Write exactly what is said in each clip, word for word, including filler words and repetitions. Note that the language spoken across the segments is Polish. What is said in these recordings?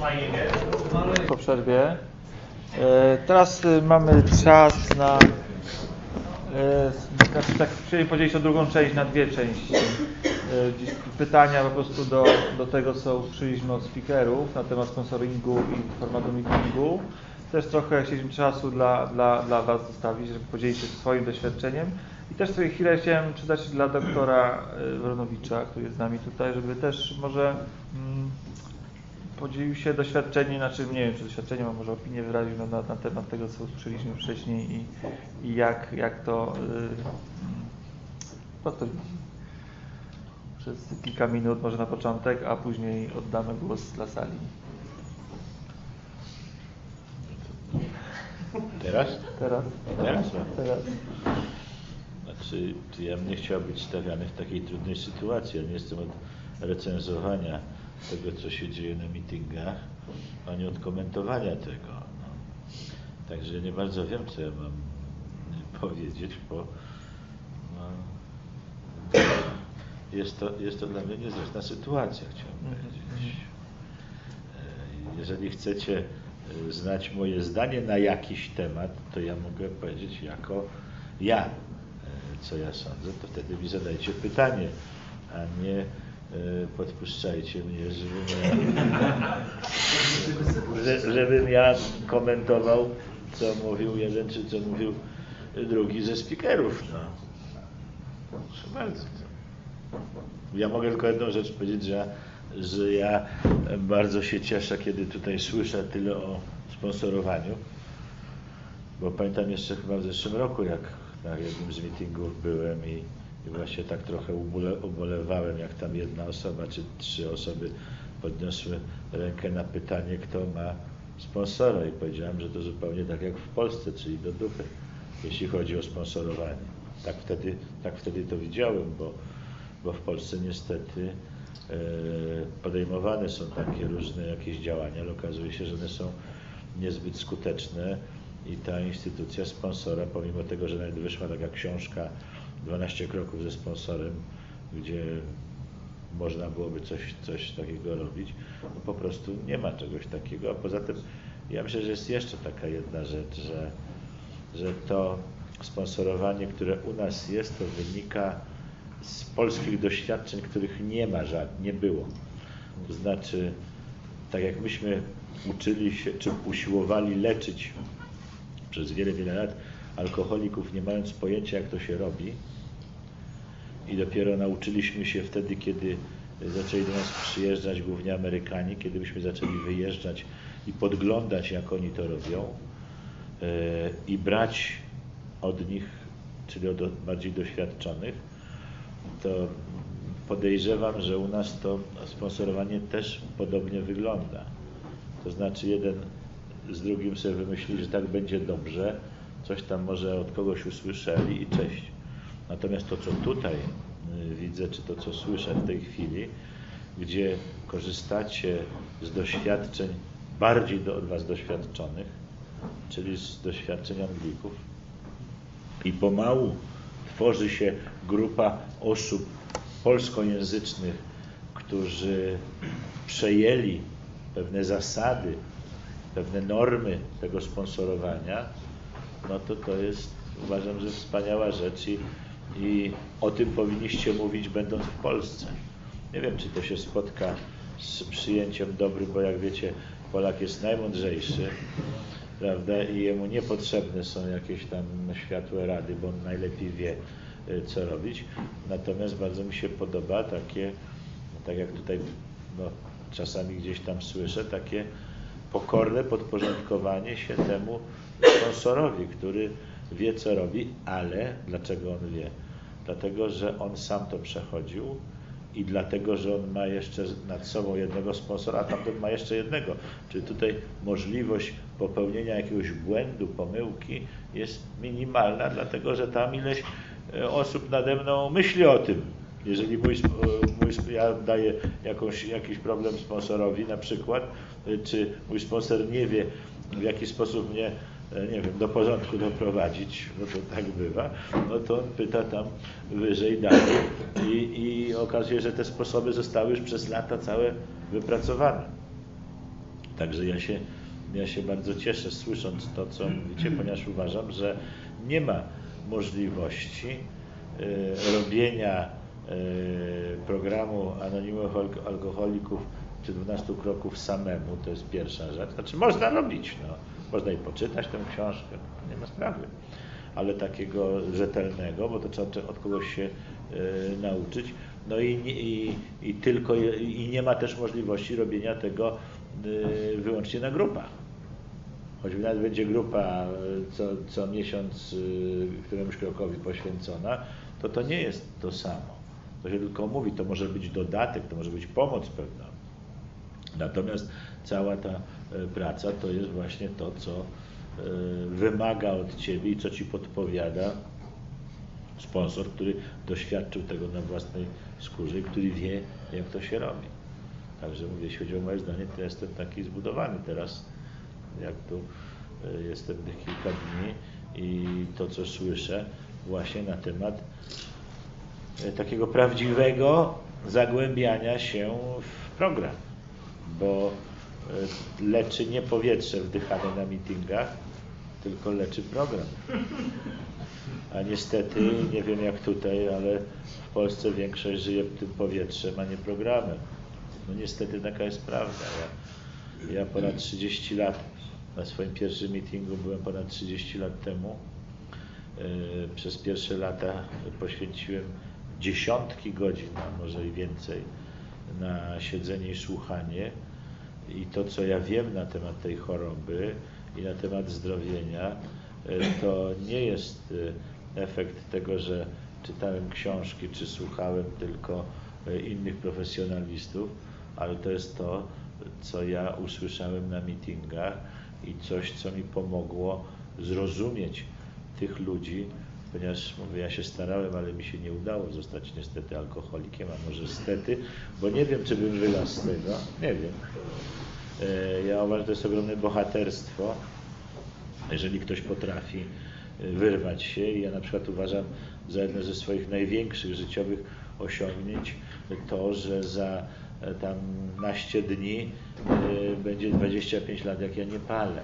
po przerwie. Teraz mamy czas na, znaczy tak chciałem podzielić o drugą część na dwie części. Pytania po prostu do, do tego, co przyjęliśmy od speakerów na temat sponsoringu i formatu meetingu. Też trochę chcieliśmy czasu dla, dla, dla Was zostawić, żeby podzielić się swoim doświadczeniem. I też sobie chwilę chciałem czytać dla doktora Wronowicza, który jest z nami tutaj, żeby też może mm, podzielił się doświadczeniem, znaczy nie wiem czy doświadczeniem, a może opinię wyraził na, na, na temat tego, co usłyszeliśmy wcześniej i, i jak, jak to yy, no to przez kilka minut, może na początek, a później oddamy głos dla sali. Teraz? Teraz. Teraz? Teraz. Znaczy, ja bym nie chciał być stawiany w takiej trudnej sytuacji. Ja nie jestem od recenzowania tego, co się dzieje na meetingach, ani od komentowania tego. No. Także nie bardzo wiem, co ja mam powiedzieć, bo no, jest, to, jest to dla mnie niezręczna sytuacja, chciałbym powiedzieć. Jeżeli chcecie znać moje zdanie na jakiś temat, to ja mogę powiedzieć jako ja, co ja sądzę, to wtedy mi zadajcie pytanie, a nie podpuszczajcie mnie, żebym ja, żebym ja komentował, co mówił jeden, czy co mówił drugi ze speakerów. No. Proszę bardzo. Ja mogę tylko jedną rzecz powiedzieć, że, że ja bardzo się cieszę, kiedy tutaj słyszę tyle o sponsorowaniu, bo pamiętam jeszcze chyba w zeszłym roku, jak na jednym z meetingów byłem i, i właśnie tak trochę ubole, ubolewałem, jak tam jedna osoba czy trzy osoby podniosły rękę na pytanie, kto ma sponsora, i powiedziałem, że to zupełnie tak jak w Polsce, czyli do dupy, jeśli chodzi o sponsorowanie. Tak wtedy, tak wtedy to widziałem, bo, bo w Polsce niestety e, podejmowane są takie różne jakieś działania, ale okazuje się, że one są niezbyt skuteczne i ta instytucja sponsora, pomimo tego, że nawet wyszła taka książka dwanaście kroków ze sponsorem, gdzie można byłoby coś, coś takiego robić, no po prostu nie ma czegoś takiego, a poza tym ja myślę, że jest jeszcze taka jedna rzecz, że, że to sponsorowanie, które u nas jest, to wynika z polskich doświadczeń, których nie ma żadnych, nie było. To znaczy, tak jak myśmy uczyli się, czy usiłowali leczyć przez wiele, wiele lat alkoholików, nie mając pojęcia, jak to się robi, i dopiero nauczyliśmy się wtedy, kiedy zaczęli do nas przyjeżdżać głównie Amerykanie, kiedy myśmy zaczęli wyjeżdżać i podglądać, jak oni to robią, yy, i brać od nich, czyli od bardziej doświadczonych, to podejrzewam, że u nas to sponsorowanie też podobnie wygląda. To znaczy jeden z drugim sobie wymyślili, że tak będzie dobrze, coś tam może od kogoś usłyszeli i cześć. Natomiast to, co tutaj widzę, czy to, co słyszę w tej chwili, gdzie korzystacie z doświadczeń bardziej do, od was doświadczonych, czyli z doświadczeń Anglików, i pomału tworzy się grupa osób polskojęzycznych, którzy przejęli pewne zasady, pewne normy tego sponsorowania, no to to jest, uważam, że wspaniała rzecz i, i o tym powinniście mówić, będąc w Polsce. Nie wiem, czy to się spotka z przyjęciem dobrym, bo jak wiecie, Polak jest najmądrzejszy, prawda, i jemu niepotrzebne są jakieś tam światłe rady, bo on najlepiej wie, co robić. Natomiast bardzo mi się podoba takie, tak jak tutaj no, czasami gdzieś tam słyszę, takie pokorne podporządkowanie się temu sponsorowi, który wie, co robi, ale dlaczego on wie? Dlatego, że on sam to przechodził i dlatego, że on ma jeszcze nad sobą jednego sponsora, a tamten ma jeszcze jednego. Czyli tutaj możliwość popełnienia jakiegoś błędu, pomyłki jest minimalna, dlatego, że tam ileś osób nade mną myśli o tym. Jeżeli mój, mój, ja daję jakąś, jakiś problem sponsorowi na przykład, czy mój sponsor nie wie, w jaki sposób mnie, nie wiem, do porządku doprowadzić, bo to tak bywa, no to on pyta tam wyżej, dalej i, i okazuje się, że te sposoby zostały już przez lata całe wypracowane. Także ja się, ja się bardzo cieszę, słysząc to, co mówicie, ponieważ uważam, że nie ma możliwości y, robienia y, programu anonimowych alkoholików czy dwunastu kroków samemu, to jest pierwsza rzecz. Znaczy można robić, no. Można i poczytać tę książkę, nie ma sprawy, ale takiego rzetelnego, bo to trzeba od kogoś się y, nauczyć. No i, i, i tylko i nie ma też możliwości robienia tego y, wyłącznie na grupach. Choćby nawet będzie grupa co, co miesiąc y, któremuś krokowi poświęcona, to to nie jest to samo. To się tylko mówi, to może być dodatek, to może być pomoc pewna. Natomiast cała ta y, praca to jest właśnie to, co y, wymaga od Ciebie i co Ci podpowiada sponsor, który doświadczył tego na własnej skórze i który wie, jak to się robi. Także mówię, jeśli chodzi o moje zdanie, to jestem taki zbudowany teraz, jak tu jestem tych kilka dni i to, co słyszę właśnie na temat takiego prawdziwego zagłębiania się w program, bo leczy nie powietrze wdychane na meetingach, tylko leczy program. A niestety, nie wiem jak tutaj, ale w Polsce większość żyje tym powietrzem, a nie programem. No niestety taka jest prawda. Ja, ja ponad trzydzieści lat, na swoim pierwszym meetingu byłem ponad trzydzieści lat temu. Yy, przez pierwsze lata poświęciłem dziesiątki godzin, a może i więcej, na siedzenie i słuchanie. I to, co ja wiem na temat tej choroby i na temat zdrowienia, yy, to nie jest yy, efekt tego, że czytałem książki czy słuchałem tylko innych profesjonalistów, ale to jest to, co ja usłyszałem na meetingach i coś, co mi pomogło zrozumieć tych ludzi, ponieważ mówię, ja się starałem, ale mi się nie udało zostać niestety alkoholikiem, a może stety, bo nie wiem, czy bym wylazł z tego, nie wiem. Ja uważam, że to jest ogromne bohaterstwo, jeżeli ktoś potrafi wyrwać się i ja na przykład uważam za jedno ze swoich największych życiowych osiągnięć to, że za tam naście dni y, będzie dwadzieścia pięć lat, jak ja nie palę,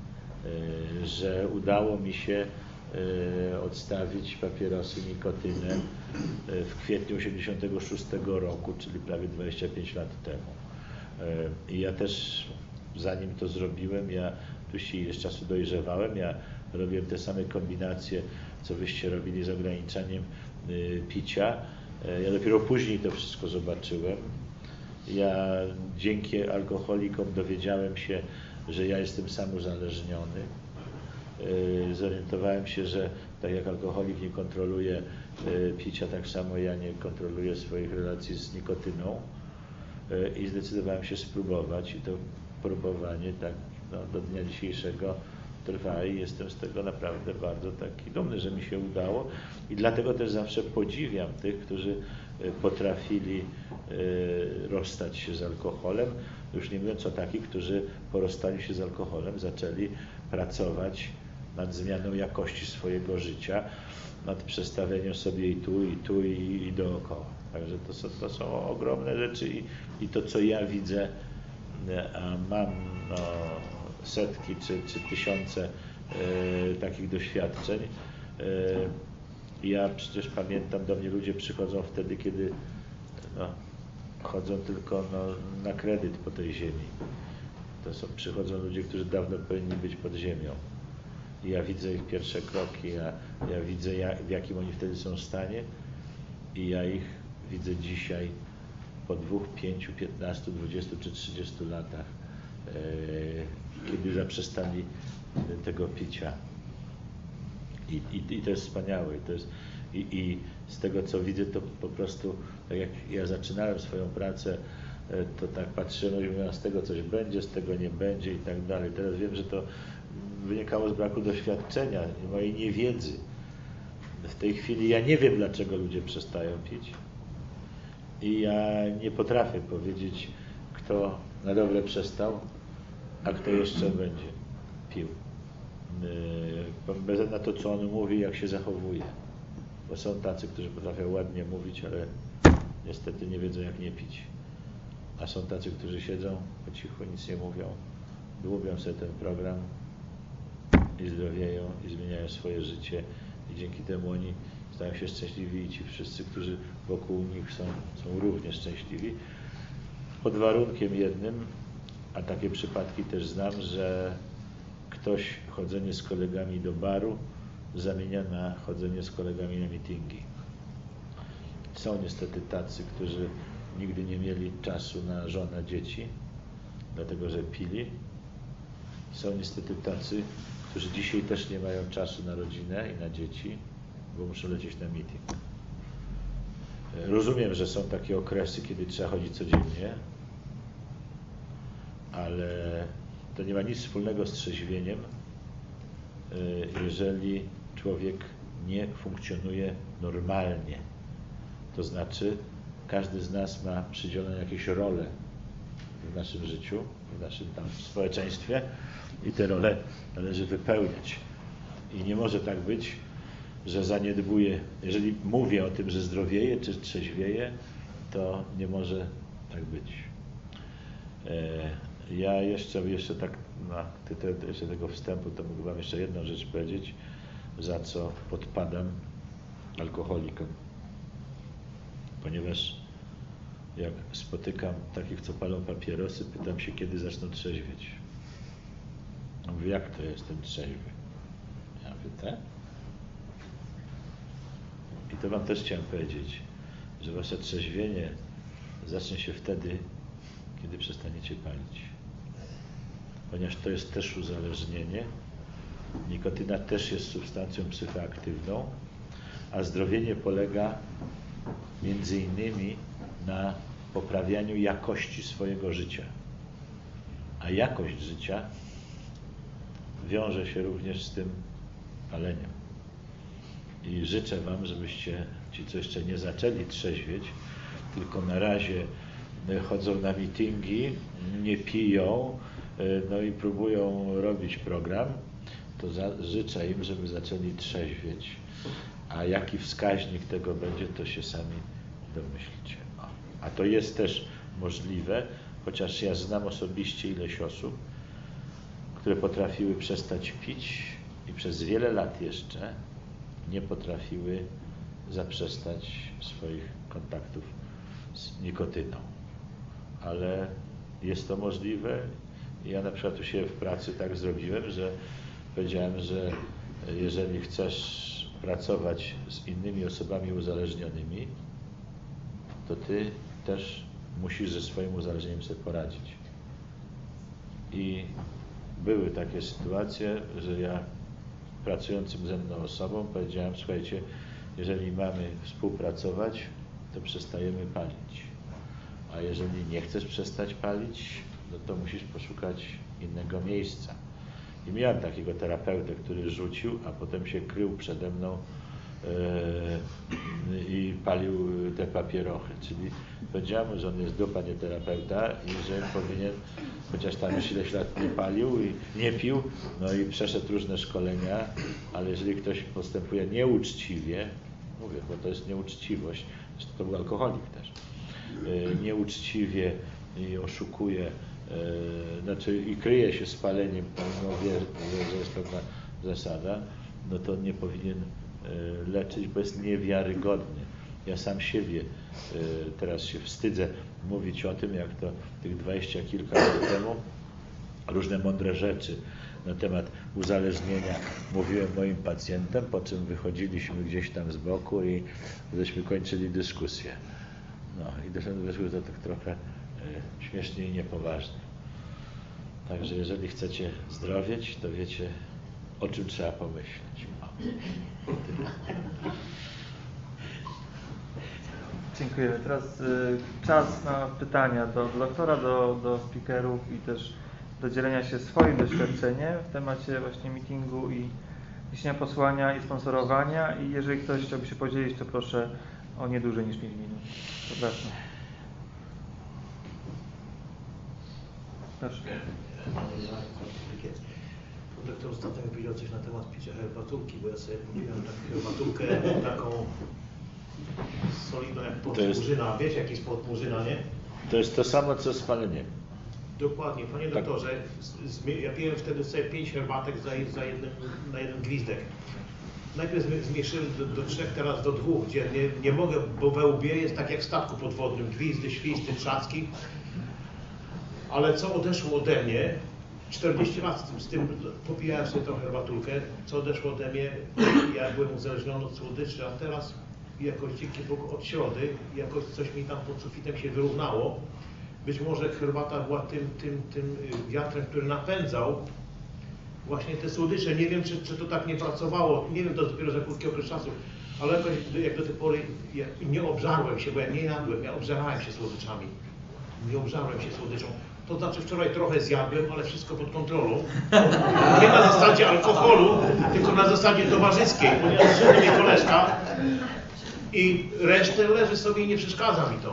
y, że udało mi się y, odstawić papierosy, nikotynę y, w kwietniu osiemdziesiątego szóstego roku, czyli prawie dwadzieścia pięć lat temu. Y, I ja też, zanim to zrobiłem, ja oczywiście ile czasu dojrzewałem, ja robiłem te same kombinacje, co wyście robili z ograniczaniem y, picia. Y, ja dopiero później to wszystko zobaczyłem. Ja dzięki alkoholikom dowiedziałem się, że ja jestem sam uzależniony. Yy, zorientowałem się, że tak jak alkoholik nie kontroluje yy, picia, tak samo ja nie kontroluję swoich relacji z nikotyną. Yy, I zdecydowałem się spróbować i to próbowanie tak no, do dnia dzisiejszego trwa i jestem z tego naprawdę bardzo taki dumny, że mi się udało i dlatego też zawsze podziwiam tych, którzy potrafili rozstać się z alkoholem, już nie mówiąc o takich, którzy po rozstaniu się z alkoholem zaczęli pracować nad zmianą jakości swojego życia, nad przestawieniem sobie i tu, i tu, i, i dookoła. Także to są, to są ogromne rzeczy i, i to, co ja widzę, a mam no, setki czy, czy tysiące e, takich doświadczeń. E, ja przecież pamiętam, do mnie ludzie przychodzą wtedy, kiedy no, chodzą tylko no, na kredyt po tej ziemi. To są, przychodzą ludzie, którzy dawno powinni być pod ziemią. I ja widzę ich pierwsze kroki, ja, ja widzę jak, w jakim oni wtedy są stanie i ja ich widzę dzisiaj po dwóch, pięciu, piętnastu, dwudziestu czy trzydziestu latach, e, kiedy zaprzestali tego picia. I, i, i to jest wspaniałe. I, to jest, i, I z tego, co widzę, to po prostu, tak jak ja zaczynałem swoją pracę, to tak patrzyłem, że mówię, z tego coś będzie, z tego nie będzie i tak dalej. Teraz wiem, że to wynikało z braku doświadczenia i mojej niewiedzy. W tej chwili ja nie wiem, dlaczego ludzie przestają pić. I ja nie potrafię powiedzieć, kto na dobre przestał, a kto jeszcze będzie pił. Bez względu na to, co on mówi, jak się zachowuje. Bo są tacy, którzy potrafią ładnie mówić, ale niestety nie wiedzą, jak nie pić. A są tacy, którzy siedzą po cichu, nic nie mówią dłubią sobie ten program i zdrowieją i zmieniają swoje życie i dzięki temu oni stają się szczęśliwi i ci wszyscy, którzy wokół nich są, są również szczęśliwi. Pod warunkiem jednym, a takie przypadki też znam, że ktoś chodzenie z kolegami do baru zamienia na chodzenie z kolegami na mityngi. Są niestety tacy, którzy nigdy nie mieli czasu na żonę, dzieci, dlatego że pili. Są niestety tacy, którzy dzisiaj też nie mają czasu na rodzinę i na dzieci, bo muszą lecieć na meeting. Rozumiem, że są takie okresy, kiedy trzeba chodzić codziennie, ale to nie ma nic wspólnego z trzeźwieniem, jeżeli człowiek nie funkcjonuje normalnie. To znaczy, każdy z nas ma przydzielone jakieś role w naszym życiu, w naszym tam społeczeństwie i te role należy wypełniać. I nie może tak być, że zaniedbuję, jeżeli mówię o tym, że zdrowieję czy trzeźwieję, to nie może tak być. Ja jeszcze, jeszcze tak na jeszcze tego wstępu, to mógł wam jeszcze jedną rzecz powiedzieć, za co podpadam alkoholikom. Ponieważ jak spotykam takich, co palą papierosy, pytam się, kiedy zaczną trzeźwieć. Ja mówię, jak to jestem trzeźwy? Ja mówię, tak? I to wam też chciałem powiedzieć, że wasze trzeźwienie zacznie się wtedy, kiedy przestaniecie palić. Ponieważ to jest też uzależnienie. Nikotyna też jest substancją psychoaktywną, a zdrowienie polega między innymi na poprawianiu jakości swojego życia. A jakość życia wiąże się również z tym paleniem. I życzę wam, żebyście ci, co jeszcze nie zaczęli trzeźwieć, tylko na razie chodzą na mityngi, nie piją, no i próbują robić program, to za, życzę im, żeby zaczęli trzeźwieć. A jaki wskaźnik tego będzie, to się sami domyślicie. A to jest też możliwe, chociaż ja znam osobiście ileś osób, które potrafiły przestać pić i przez wiele lat jeszcze nie potrafiły zaprzestać swoich kontaktów z nikotyną. Ale jest to możliwe. Ja na przykład u siebie w pracy tak zrobiłem, że powiedziałem, że jeżeli chcesz pracować z innymi osobami uzależnionymi, to ty też musisz ze swoim uzależnieniem sobie poradzić. I były takie sytuacje, że ja pracującym ze mną osobom powiedziałem, słuchajcie, jeżeli mamy współpracować, to przestajemy palić. A jeżeli nie chcesz przestać palić, no to musisz poszukać innego miejsca. I miałem takiego terapeutę, który rzucił, a potem się krył przede mną yy, i palił te papierochy. Czyli powiedziałem, że on jest dupa, nie terapeuta i że powinien, chociaż tam już ileś lat nie palił i nie pił, no i przeszedł różne szkolenia, ale jeżeli ktoś postępuje nieuczciwie, mówię, bo to jest nieuczciwość, to był alkoholik też, yy, nieuczciwie i oszukuje, yy, znaczy i kryje się z paleniem, pomimo wie, że jest pewna zasada, no to nie powinien yy, leczyć, bo jest niewiarygodny. Ja sam siebie yy, teraz się wstydzę mówić o tym, jak to tych dwadzieścia kilka lat temu różne mądre rzeczy na temat uzależnienia mówiłem moim pacjentom, po czym wychodziliśmy gdzieś tam z boku i żeśmy kończyli dyskusję. No i doszedłem do wniosku, że to tak trochę y, śmiesznie i niepoważnie. Także jeżeli chcecie zdrowieć, to wiecie, o czym trzeba pomyśleć. O. Dziękujemy. Teraz y, czas na pytania do, do doktora, do, do speakerów i też do dzielenia się swoim doświadczeniem w temacie właśnie meetingu i niesienia posłania i sponsorowania. I jeżeli ktoś chciałby się podzielić, to proszę o nie dłużej niż pięć minut. Zapraszam. Proszę. Doktor ostatnio mi powiedział coś na temat picia herbatulki, bo ja sobie mówiłem taką herbatulkę taką solidną jak podmurzyna. Wiecie, jaki jest podmurzyna, nie? To jest to samo, co z paleniem. Dokładnie, panie Tak. doktorze, z- zmi- ja piłem wtedy sobie pięć herbatek za, je- za jednym, na jeden gwizdek. Najpierw zmi- zmniejszyłem do, do trzech, teraz do dwóch, gdzie nie, nie mogę, bo we łbie jest tak jak w statku podwodnym, gwizdy, świsty, trzaski. Ale co odeszło ode mnie, czterdzieści lat z tym, z tym popijałem sobie tą herbatulkę, co odeszło ode mnie, ja byłem uzależniony od słodyczy, a teraz jakoś dzięki Bogu od środy, jakoś coś mi tam pod sufitem się wyrównało. Być może herbata była tym, tym, tym wiatrem, który napędzał właśnie te słodycze. Nie wiem, czy, czy to tak nie pracowało, nie wiem, to dopiero za krótki okres czasu, ale jakoś jak do tej pory ja nie obżarłem się, bo ja nie jadłem, ja obżarałem się słodyczami. Nie obżarłem się słodyczą. To znaczy wczoraj trochę zjadłem, ale wszystko pod kontrolą. Nie na zasadzie alkoholu, tylko na zasadzie towarzyskiej, ponieważ przyszedł mnie koleżka i resztę leży sobie i nie przeszkadza mi to.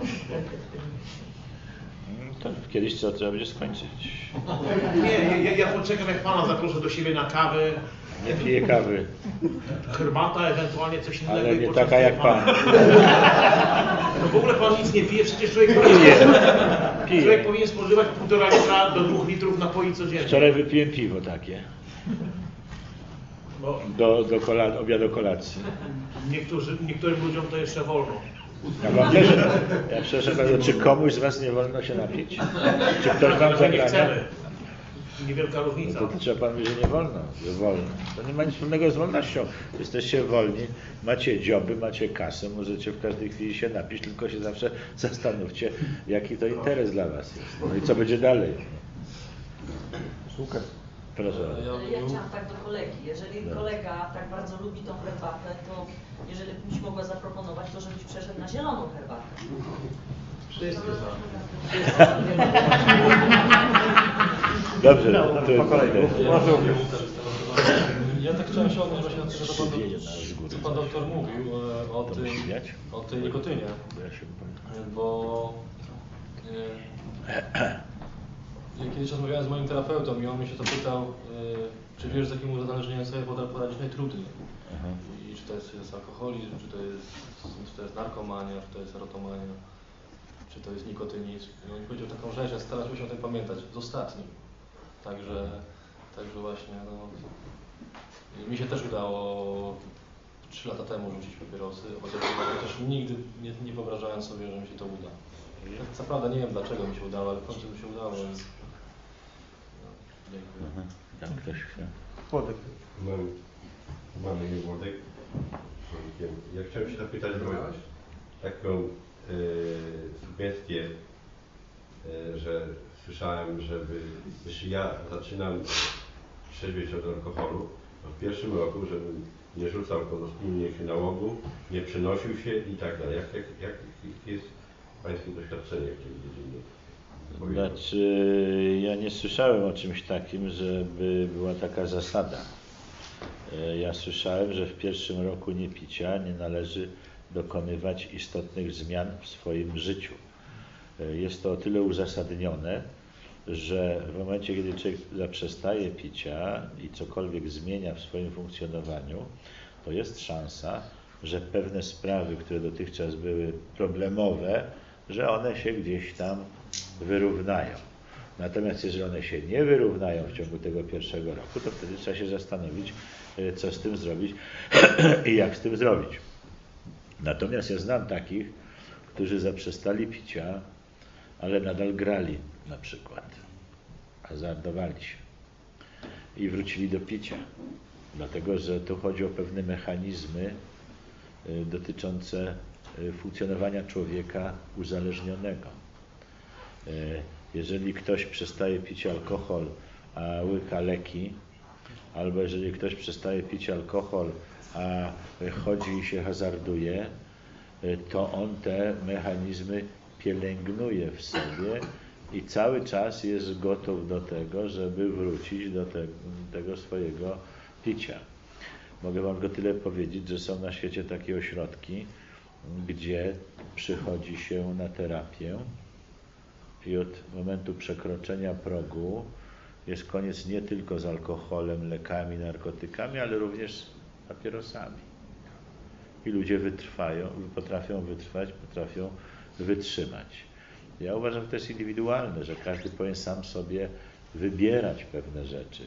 To kiedyś co trzeba będzie skończyć. Nie, ja, ja poczekam, jak pana zaproszę do siebie na kawę. Nie piję kawy, Herbata, ewentualnie coś innego. ale i nie poczęstuję taka jak pana. pan. No w ogóle pan nic nie pije, przecież człowiek powinien, Piję. człowiek powinien spożywać półtora litra do dwóch litrów napoi codziennie. Wczoraj wypiłem piwo takie. Bo Do, do kola, obiadu kolacji. niektórzy, niektórym ludziom to jeszcze wolno. Ja wam też, ja przepraszam bardzo, czy komuś z was nie wolno się napić? Czy ktoś wam Dlatego nie zabrania? chcemy. Niewielka No różnica. to, to trzeba pan mówić, że nie wolno, że wolno. To nie ma nic wspólnego z wolnością. Jesteście wolni, macie dzioby, macie kasę, możecie w każdej chwili się napić, tylko się zawsze zastanówcie, jaki to interes dla was jest. No i co będzie dalej. Łukasz. Proszę. Ja chciałam tak do kolegi. Jeżeli No. kolega tak bardzo lubi tą herbatę, to jeżeli byś mogła zaproponować, to żebyś przeszedł na zieloną herbatę. Wszyscy za. Dobrze, No, to, po kolei. Proszę, Łukasz. Ja tak chciałem się odnieść właśnie do tego, co pan, Przyjedzie na góry. co pan doktor mówił e, o, To tym, musi mieć? o tej nikotynie, Ja się boję. bo e, ja kiedyś rozmawiałem z moim terapeutą i on mi się to pytał, e, czy wiesz, z jakim uzależnieniem sobie poda- poradzić najtrudniej. Aha. I czy to jest, jest alkoholizm, czy to jest, czy to jest narkomania, czy to jest erotomania, czy to jest nikotynizm. I on mi powiedział taką rzecz, ja starałem się o tym pamiętać, z ostatnim. Także, także właśnie, no, mi się też udało trzy lata temu rzucić papierosy, chociaż ja też nigdy nie, nie wyobrażałem sobie, że mi się to uda. Tak naprawdę nie wiem, dlaczego mi się udało, ale w końcu mi się udało. Więc, no, dziękuję. Aha. Tam ktoś chce. Włodek. Mam, mam imię Włodek. Ja chciałem się zapytać o taką e, sugestię, e, że słyszałem, żeby, jeśli ja zaczynam trzeźwieć od alkoholu, to w pierwszym roku, żebym nie rzucał po wspólnie nałogu, nie przenosił się i tak dalej. Jak, jak, jak jest pańskie doświadczenie w tej dziedzinie? Znaczy, ja nie słyszałem o czymś takim, żeby była taka zasada. E, Ja słyszałem, że w pierwszym roku niepicia nie należy dokonywać istotnych zmian w swoim życiu. E, Jest to o tyle uzasadnione, że w momencie, kiedy człowiek zaprzestaje picia i cokolwiek zmienia w swoim funkcjonowaniu, to jest szansa, że pewne sprawy, które dotychczas były problemowe, że one się gdzieś tam wyrównają. Natomiast jeżeli one się nie wyrównają w ciągu tego pierwszego roku, to wtedy trzeba się zastanowić, co z tym zrobić i jak z tym zrobić. Natomiast ja znam takich, którzy zaprzestali picia, ale nadal grali na przykład, hazardowali się i wrócili do picia. Dlatego, że tu chodzi o pewne mechanizmy y, dotyczące y, funkcjonowania człowieka uzależnionego. Y, Jeżeli ktoś przestaje pić alkohol, a łyka leki, albo jeżeli ktoś przestaje pić alkohol, a chodzi i się hazarduje, y, to on te mechanizmy pielęgnuje w sobie i cały czas jest gotów do tego, żeby wrócić do te, tego swojego picia. Mogę wam tylko tyle powiedzieć, że są na świecie takie ośrodki, gdzie przychodzi się na terapię i od momentu przekroczenia progu jest koniec nie tylko z alkoholem, lekami, narkotykami, ale również z papierosami. I ludzie wytrwają, potrafią wytrwać, potrafią wytrzymać. Ja uważam, że to jest indywidualne, że każdy powinien sam sobie wybierać pewne rzeczy.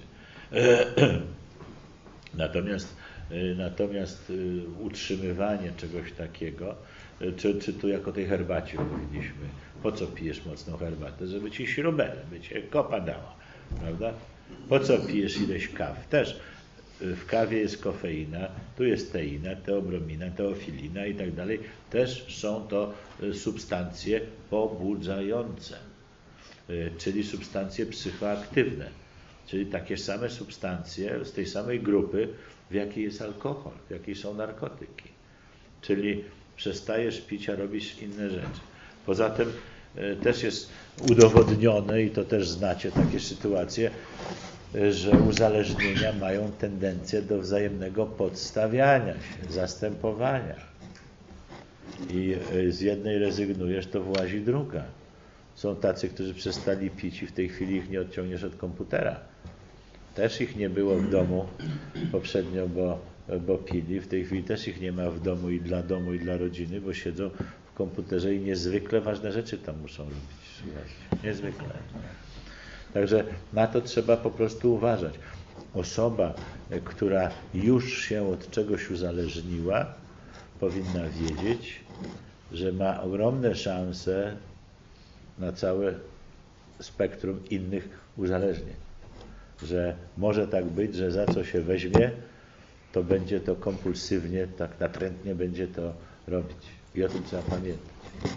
Natomiast, natomiast utrzymywanie czegoś takiego, czy, czy tu jako tej herbacie mówiliśmy, po co pijesz mocną herbatę? Żeby ci śrubę, by cię kopa dała, prawda? Po co pijesz ileś kaw? Też w kawie jest kofeina, tu jest teina, teobromina, teofilina i tak dalej. Też są to substancje pobudzające, czyli substancje psychoaktywne, czyli takie same substancje z tej samej grupy, w jakiej jest alkohol, w jakiej są narkotyki. Czyli przestajesz pić, a robisz inne rzeczy. Poza tym też jest udowodnione, i to też znacie takie sytuacje, że uzależnienia mają tendencję do wzajemnego podstawiania się, zastępowania. I z jednej rezygnujesz, to włazi druga. Są tacy, którzy przestali pić i w tej chwili ich nie odciągniesz od komputera. Też ich nie było w domu poprzednio, bo, bo pili. W tej chwili też ich nie ma w domu i dla domu, i dla rodziny, bo siedzą w komputerze i niezwykle ważne rzeczy tam muszą robić. Słuchajcie. Niezwykle. Także na to trzeba po prostu uważać. Osoba, która już się od czegoś uzależniła, powinna wiedzieć, że ma ogromne szanse na całe spektrum innych uzależnień. Że może tak być, że za co się weźmie, to będzie to kompulsywnie, tak natrętnie będzie to robić. I o tym trzeba pamiętać.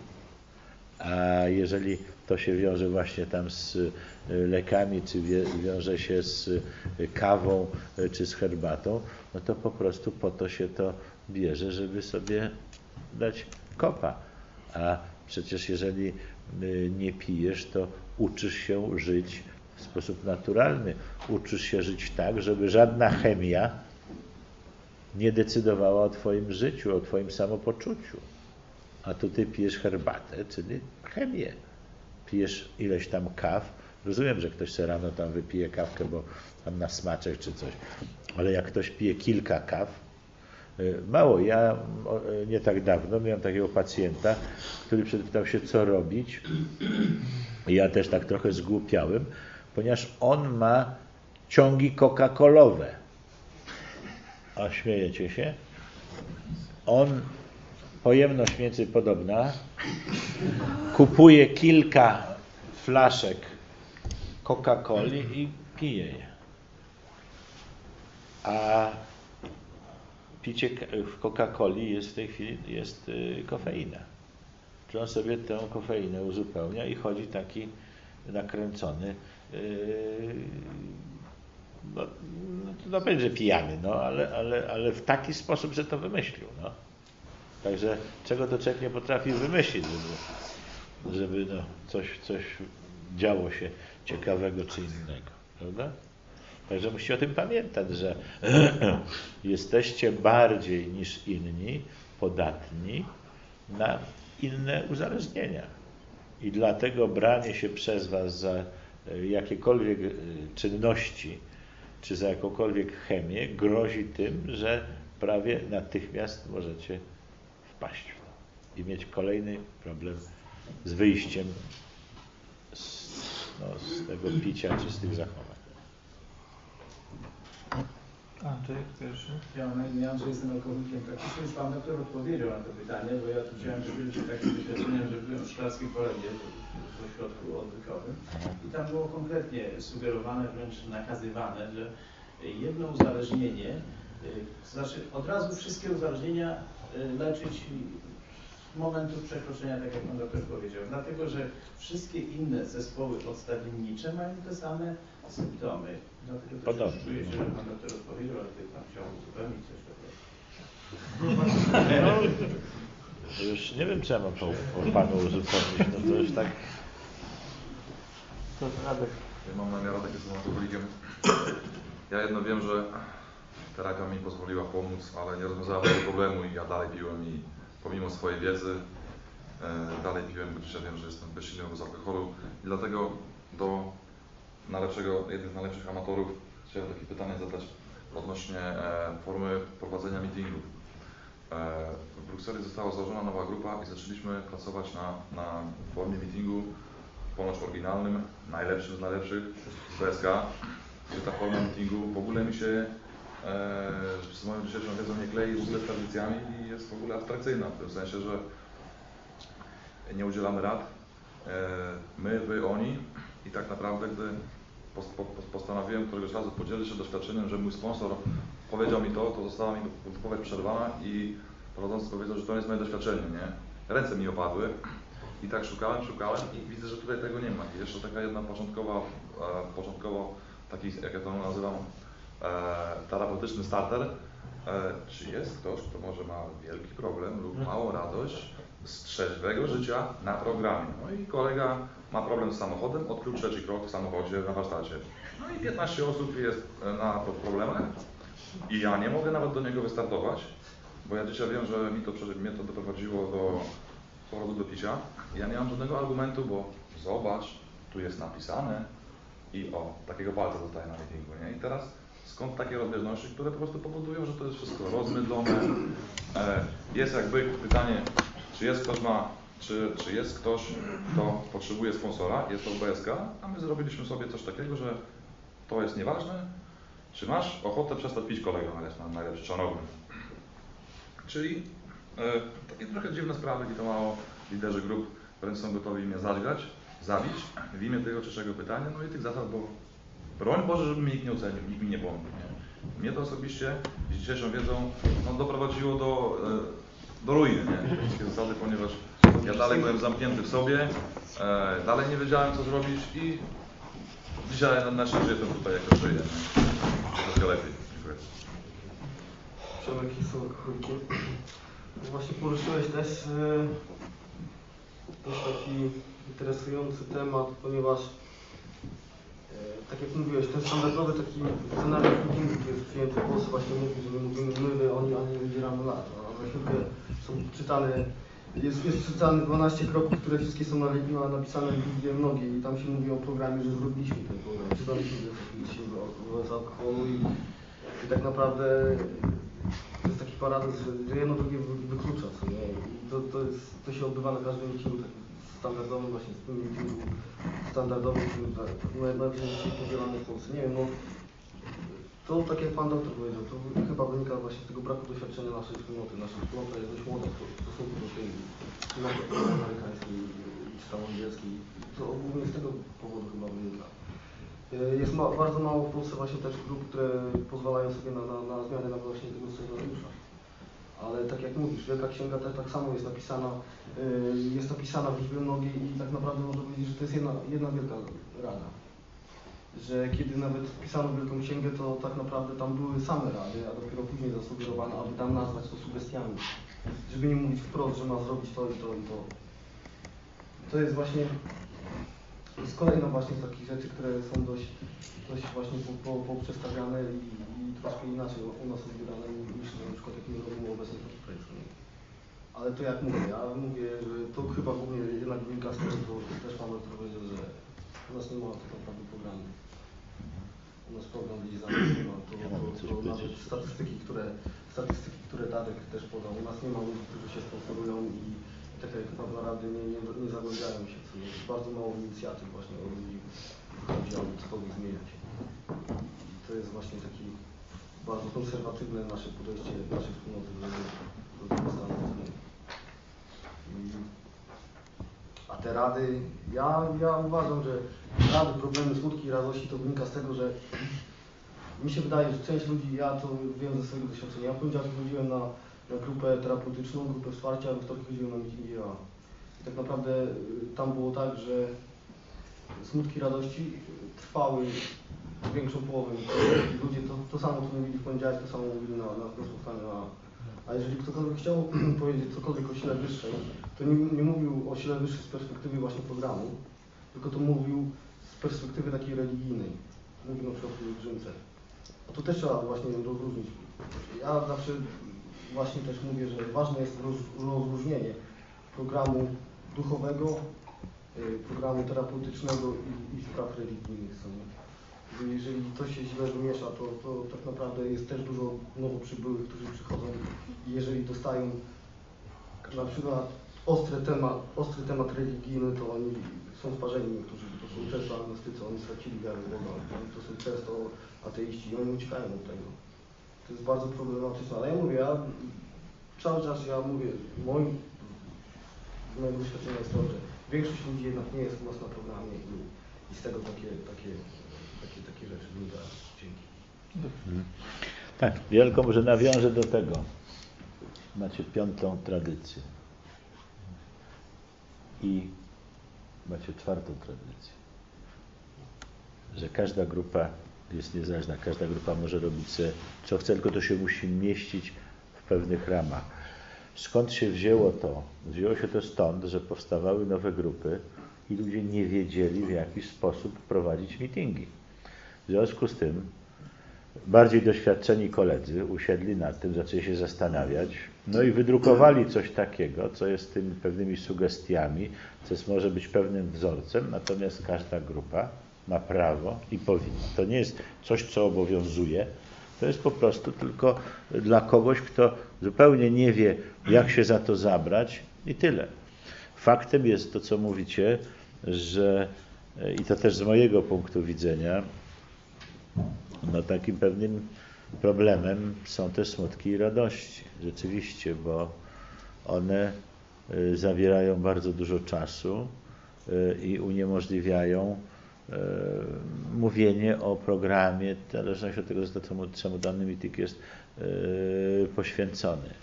A jeżeli to się wiąże właśnie tam z lekami, czy wiąże się z kawą, czy z herbatą, no to po prostu po to się to bierze, żeby sobie dać kopa. A przecież jeżeli nie pijesz, to uczysz się żyć w sposób naturalny. Uczysz się żyć tak, żeby żadna chemia nie decydowała o twoim życiu, o twoim samopoczuciu. A tu ty pijesz herbatę, czyli chemię. Pijesz ileś tam kaw. Rozumiem, że ktoś se rano tam wypije kawkę, bo tam na smaczek czy coś. Ale jak ktoś pije kilka kaw, mało. Ja nie tak dawno miałem takiego pacjenta, który pytał się, co robić. I ja też tak trochę zgłupiałem, ponieważ on ma ciągi coca-colowe. A śmiejecie się? On, pojemność mniej więcej podobna, kupuje kilka flaszek Coca-Coli i pije je. A picie w Coca-Coli jest w tej chwili jest kofeina. Czy on sobie tę kofeinę uzupełnia i chodzi taki nakręcony, no, no będzie pijany, no, ale, ale, ale w taki sposób, że to wymyślił. No. Także czego to człowiek nie potrafi wymyślić, żeby, żeby no, coś, coś działo się ciekawego czy innego. Prawda? Także musicie o tym pamiętać, że jesteście bardziej niż inni podatni na inne uzależnienia. I dlatego branie się przez was za jakiekolwiek czynności, czy za jakąkolwiek chemię grozi tym, że prawie natychmiast możecie wpaść w to i mieć kolejny problem z wyjściem z, no, z tego picia czy z tych zachowań. Andrzej, pierwszy. Ja mam na imię Andrzej, jestem alkoholikiem. Praktycznie już Pan doktor odpowiedział na to pytanie, bo ja tu chciałem podzielić się takim doświadczeniem, że byłem w szklarskiej kolegie w ośrodku odwykowym i tam było konkretnie sugerowane, wręcz nakazywane, że jedno uzależnienie, znaczy od razu wszystkie uzależnienia leczyć z momentu przekroczenia, tak jak Pan doktor powiedział, dlatego, że wszystkie inne zespoły podstawiennicze mają te same symptomy. Dlatego też czuję się, że Pan doktor odpowiedział, ale tutaj Pan chciał uzupełnić coś takiego. No, już nie wiem, czy ja mam po, po Panu uzupełnić, no to już tak... To Radek. Ja mam na imię Radek, jestem alkoholikiem. Ja jedno wiem, że terapia mi pozwoliła pomóc, ale nie rozwiązała tego problemu i ja dalej piłem i pomimo swojej wiedzy e, dalej piłem, bo dzisiaj wiem, że jestem bezsilny z alkoholu i dlatego do najlepszego, jednych z najlepszych amatorów chciałem takie pytanie zadać odnośnie e, formy prowadzenia meetingów. W Brukseli została założona nowa grupa i zaczęliśmy pracować na, na formie meetingu ponoć oryginalnym, najlepszym z najlepszych z B S K, gdzie ta forma meetingu w ogóle mi się e, z moją dzisiejszą wiedzą nie klei w ogóle z tradycjami i jest w ogóle abstrakcyjna, w tym sensie, że nie udzielamy rad, e, my, wy, oni i tak naprawdę, gdy postanowiłem któregoś razu podzielić się doświadczeniem, że mój sponsor powiedział mi to, to została mi wypowiedź przerwana i prowadzący powiedział, że to jest moje doświadczenie, nie? Ręce mi opadły i tak szukałem, szukałem i widzę, że tutaj tego nie ma. I jeszcze taka jedna początkowa, e, początkowo taki, jak ja to nazywam, e, terapeutyczny starter. E, czy jest ktoś, kto może ma wielki problem lub małą radość z trzeźwego życia na programie? No i kolega ma problem z samochodem, odkrył trzeci krok w samochodzie na warsztacie. No i piętnaście osób jest na problemach i ja nie mogę nawet do niego wystartować, bo ja dzisiaj wiem, że mi to, mnie to doprowadziło do powrotu do picia. Ja nie mam żadnego argumentu, bo zobacz, tu jest napisane i o, takiego palca zostaje na meetingu, nie? I teraz skąd takie rozbieżności, które po prostu powodują, że to jest wszystko rozmydlone. E, jest jakby pytanie, czy jest ktoś ma, czy, czy jest ktoś, kto potrzebuje sponsora, jest to B S K, a my zrobiliśmy sobie coś takiego, że to jest nieważne, czy masz ochotę przestać pić, kolego, najlepszy, szanowny. Czyli e, takie trochę dziwne sprawy, gdzie to mało liderzy grup wręcz są gotowi mnie zadźgać, zabić w imię tego czy czego pytania, no i tych zasad, bo broń Boże, żeby mnie nikt nie ocenił, nikt mi nie pomógł. Nie? Mnie to osobiście z dzisiejszą wiedzą no, doprowadziło do, e, do ruiny, nie? Te wszystkie zasady, ponieważ ja dalej byłem zamknięty w sobie, e, dalej nie wiedziałem co zrobić i dzisiaj na szczęście jestem tutaj jako żyję. Troszkę lepiej. Dziękuję. Przemek jestem alkoholikiem. Właśnie poruszyłeś też dość taki interesujący temat, ponieważ tak jak mówiłeś, ten standardowy taki scenariusz meetingu, który jest przyjęty w Polsce, właśnie mówi, że my mówimy my, wy, oni, a nie wybieramy lat. A za chwilkę są czytane, jest, jest czytane dwanaście kroków, które wszystkie są na, na, napisane w liczbie mnogiej i tam się mówi o programie, że zrobiliśmy ten program, czytaliśmy się wobec alkoholu i, i tak naprawdę to jest taki paradoks, że, że jedno drugie wyklucza, co nie? I to, to, jest, to się odbywa na każdym meetingu standardowym, właśnie w tym meetingu standardowym, który najbardziej podzielany w Polsce. Nie wiem, no to tak jak Pan doktor powiedział, to chyba wynika właśnie z tego braku doświadczenia naszej wspólnoty. Nasza wspólnota jest dość młoda w stosunku do tej wspólnoty amerykańskiej czy tam angielskiej. To ogólnie z tego powodu chyba wynika. Jest ma, bardzo mało w Polsce właśnie też grup, które pozwalają sobie na, na, na zmianę na właśnie tego scenariusza. Ale tak jak mówisz, Wielka Księga tak, tak samo jest napisana, yy, jest napisana w liczbie mnogiej i tak naprawdę można powiedzieć, że to jest jedna, jedna wielka rada. Że kiedy nawet pisano Wielką Księgę, to tak naprawdę tam były same rady, a dopiero później zasugerowano, aby tam nazwać to sugestiami. Żeby nie mówić wprost, że ma zrobić to i to i to. To jest właśnie, to jest kolejna właśnie z takich rzeczy, które są dość, dość właśnie poprzestawiane po, po i, i troszkę inaczej u nas odbierane niż na przykład jak my robimy obecnie tutaj. Ale to jak mówię, ja mówię, że to chyba głównie jednak wynika z tego, to też Pan doktor powiedział, że u nas nie ma tak naprawdę programu. U nas program gdzieś zamknięty, to, to, to nawet statystyki, które, statystyki, które Tadek też podał, u nas nie ma ludzi, którzy się sponsorują i tak jak Pan Rady nie, nie, nie zagłębiają się, co jest bardzo mało inicjatyw właśnie o ludzi chodzi, aby cokolwiek zmieniać. I to jest właśnie taki bardzo konserwatywne nasze podejście naszej wspólnoty do, do tego stanu. A te rady, ja, ja uważam, że rady, problemy, smutki i radości to wynika z tego, że mi się wydaje, że część ludzi, ja to wiem ze swojego doświadczenia, ja w poniedziałek chodziłem na, na grupę terapeutyczną, grupę wsparcia, a we wtorek chodziłem na meetingi A. I tak naprawdę tam było tak, że smutki i radości trwały większą połowę. Ludzie to, to samo co mówili w poniedziałek, to samo mówili na, na spotkaniu A. A jeżeli ktokolwiek chciał powiedzieć cokolwiek o sile wyższej, to nie, nie mówił o sile wyższej z perspektywy właśnie programu, tylko to mówił z perspektywy takiej religijnej. Mówił na przykład o pielgrzymce. A tu też trzeba właśnie rozróżnić. Ja zawsze właśnie też mówię, że ważne jest roz, rozróżnienie programu duchowego, programu terapeutycznego i, i spraw religijnych. że jeżeli to się źle wymiesza, to, to tak naprawdę jest też dużo nowo przybyłych, którzy przychodzą i jeżeli dostają na przykład ostry temat, ostry temat religijny, to oni są sparzeni niektórzy, to są często agnostycy, oni stracili wiarę w Boga, to są często ateiści i oni uciekają od tego. To jest bardzo problematyczne, ale ja mówię, ja cały czas ja mówię, moim mojego doświadczenia jest to, że większość ludzi jednak nie jest u nas na programie i, i z tego takie, takie, takie, takie rzeczy wynika. Dzięki. Mhm. Tak, ja tylko może nawiążę do tego. Macie piątą tradycję i macie czwartą tradycję, że każda grupa jest niezależna, każda grupa może robić sobie co chce, tylko to się musi mieścić w pewnych ramach. Skąd się wzięło to? Wzięło się to stąd, że powstawały nowe grupy i ludzie nie wiedzieli, w jaki sposób prowadzić meetingi. W związku z tym bardziej doświadczeni koledzy usiedli nad tym, zaczęli się zastanawiać, no i wydrukowali coś takiego, co jest tymi pewnymi sugestiami, co jest, może być pewnym wzorcem, natomiast każda grupa ma prawo i powinna. To nie jest coś, co obowiązuje, to jest po prostu tylko dla kogoś, kto zupełnie nie wie, jak się za to zabrać i tyle. Faktem jest to, co mówicie, że i to też z mojego punktu widzenia, no takim pewnym problemem są te smutki i radości. Rzeczywiście, bo one zabierają bardzo dużo czasu i uniemożliwiają mówienie o programie, w zależności od tego, czemu dany meeting jest poświęcony.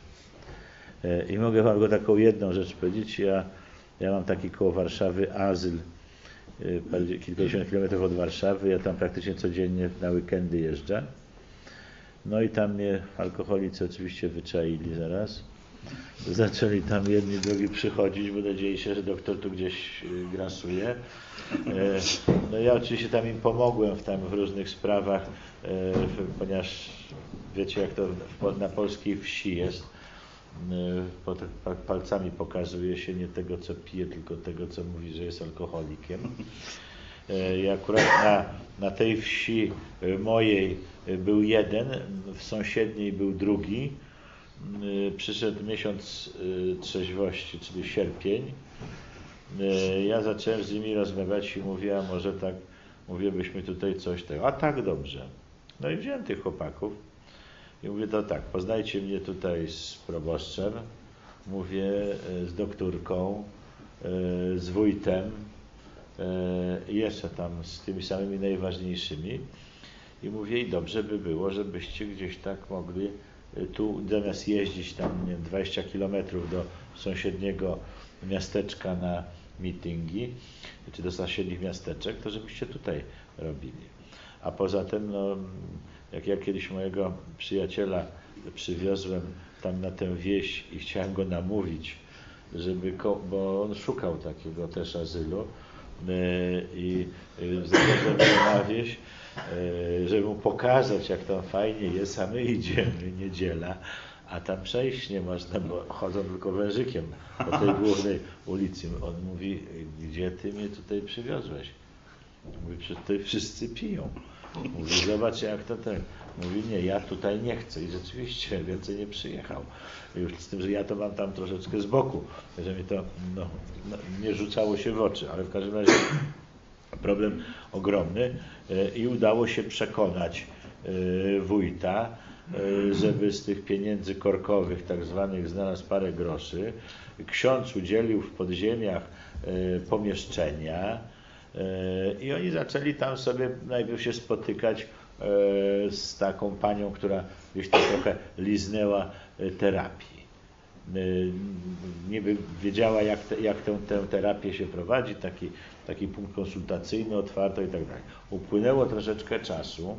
I mogę wam tylko taką jedną rzecz powiedzieć. Ja, ja mam taki koło Warszawy azyl, kilkadziesiąt kilometrów od Warszawy, ja tam praktycznie codziennie na weekendy jeżdżę. No i tam mnie alkoholicy oczywiście wyczaili zaraz. Zaczęli tam jedni, drugi przychodzić, bo nadziei się, że doktor tu gdzieś grasuje. No ja oczywiście tam im pomogłem w, tam w różnych sprawach, ponieważ wiecie, jak to na polskiej wsi jest. Pod palcami pokazuje się nie tego, co pije, tylko tego, co mówi, że jest alkoholikiem. I akurat na, na tej wsi mojej był jeden, w sąsiedniej był drugi. Przyszedł miesiąc trzeźwości, czyli sierpień. Ja zacząłem z nimi rozmawiać i mówię, a może tak, mówię, byśmy tutaj coś tego. A tak, dobrze. No i wziąłem tych chłopaków i mówię, to tak, poznajcie mnie tutaj z proboszczem, mówię, z doktorką, z wójtem i jeszcze tam z tymi samymi najważniejszymi. I mówię, i dobrze by było, żebyście gdzieś tak mogli tu, zamiast jeździć tam nie wiem, dwadzieścia kilometrów do sąsiedniego miasteczka na meetingi, czy do sąsiednich miasteczek, to żebyście tutaj robili. A poza tym, no, jak ja kiedyś mojego przyjaciela przywiozłem tam na tę wieś i chciałem go namówić, żeby, bo on szukał takiego też azylu i zawiozłem go na wieś, żeby mu pokazać, jak tam fajnie jest, a my idziemy, niedziela, a tam przejść nie można, bo chodzą tylko wężykiem po tej głównej ulicy. On mówi, gdzie ty mnie tutaj przywiozłeś? Mówi, przecież tutaj wszyscy piją. Mówi, zobacz jak to ten. Mówi, nie, ja tutaj nie chcę. I rzeczywiście więcej nie przyjechał. Już z tym, że ja to mam tam troszeczkę z boku, że mi to no, no, nie rzucało się w oczy, ale w każdym razie problem ogromny i udało się przekonać wójta, żeby z tych pieniędzy korkowych tak zwanych znalazł parę groszy. Ksiądz udzielił w podziemiach pomieszczenia i oni zaczęli tam sobie najpierw się spotykać z taką panią, która gdzieś tam trochę liznęła terapii. Niby wiedziała, jak, te, jak tę, tę terapię się prowadzi, taki, taki punkt konsultacyjny, otwarto i tak dalej. Upłynęło troszeczkę czasu,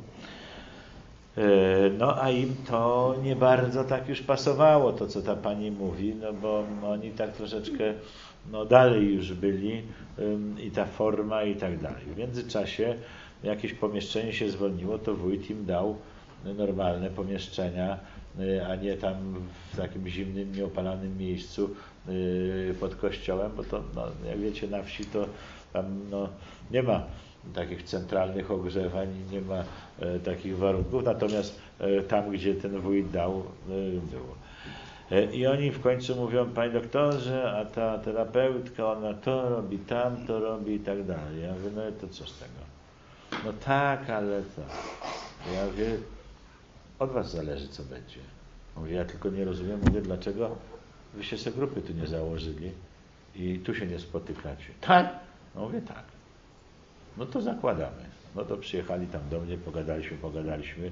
no a im to nie bardzo tak już pasowało, to co ta pani mówi, no bo oni tak troszeczkę no dalej już byli i ta forma i tak dalej. W międzyczasie jakieś pomieszczenie się zwolniło, to wójt im dał normalne pomieszczenia, a nie tam w takim zimnym, nieopalanym miejscu pod kościołem, bo to, no, jak wiecie, na wsi to tam no, nie ma takich centralnych ogrzewań, nie ma e, takich warunków, natomiast e, tam, gdzie ten wójt dał, e, było. E, I oni w końcu mówią, panie doktorze, a ta terapeutka, ona to robi, tam to robi i tak dalej. Ja mówię, no to co z tego? No tak, ale to. Ja mówię, od was zależy, co będzie. Mówię, ja tylko nie rozumiem, mówię, dlaczego wyście sobie grupy tu nie założyli i tu się nie spotykacie. Tak? No mówię, tak. No to zakładamy. No to przyjechali tam do mnie, pogadaliśmy, pogadaliśmy.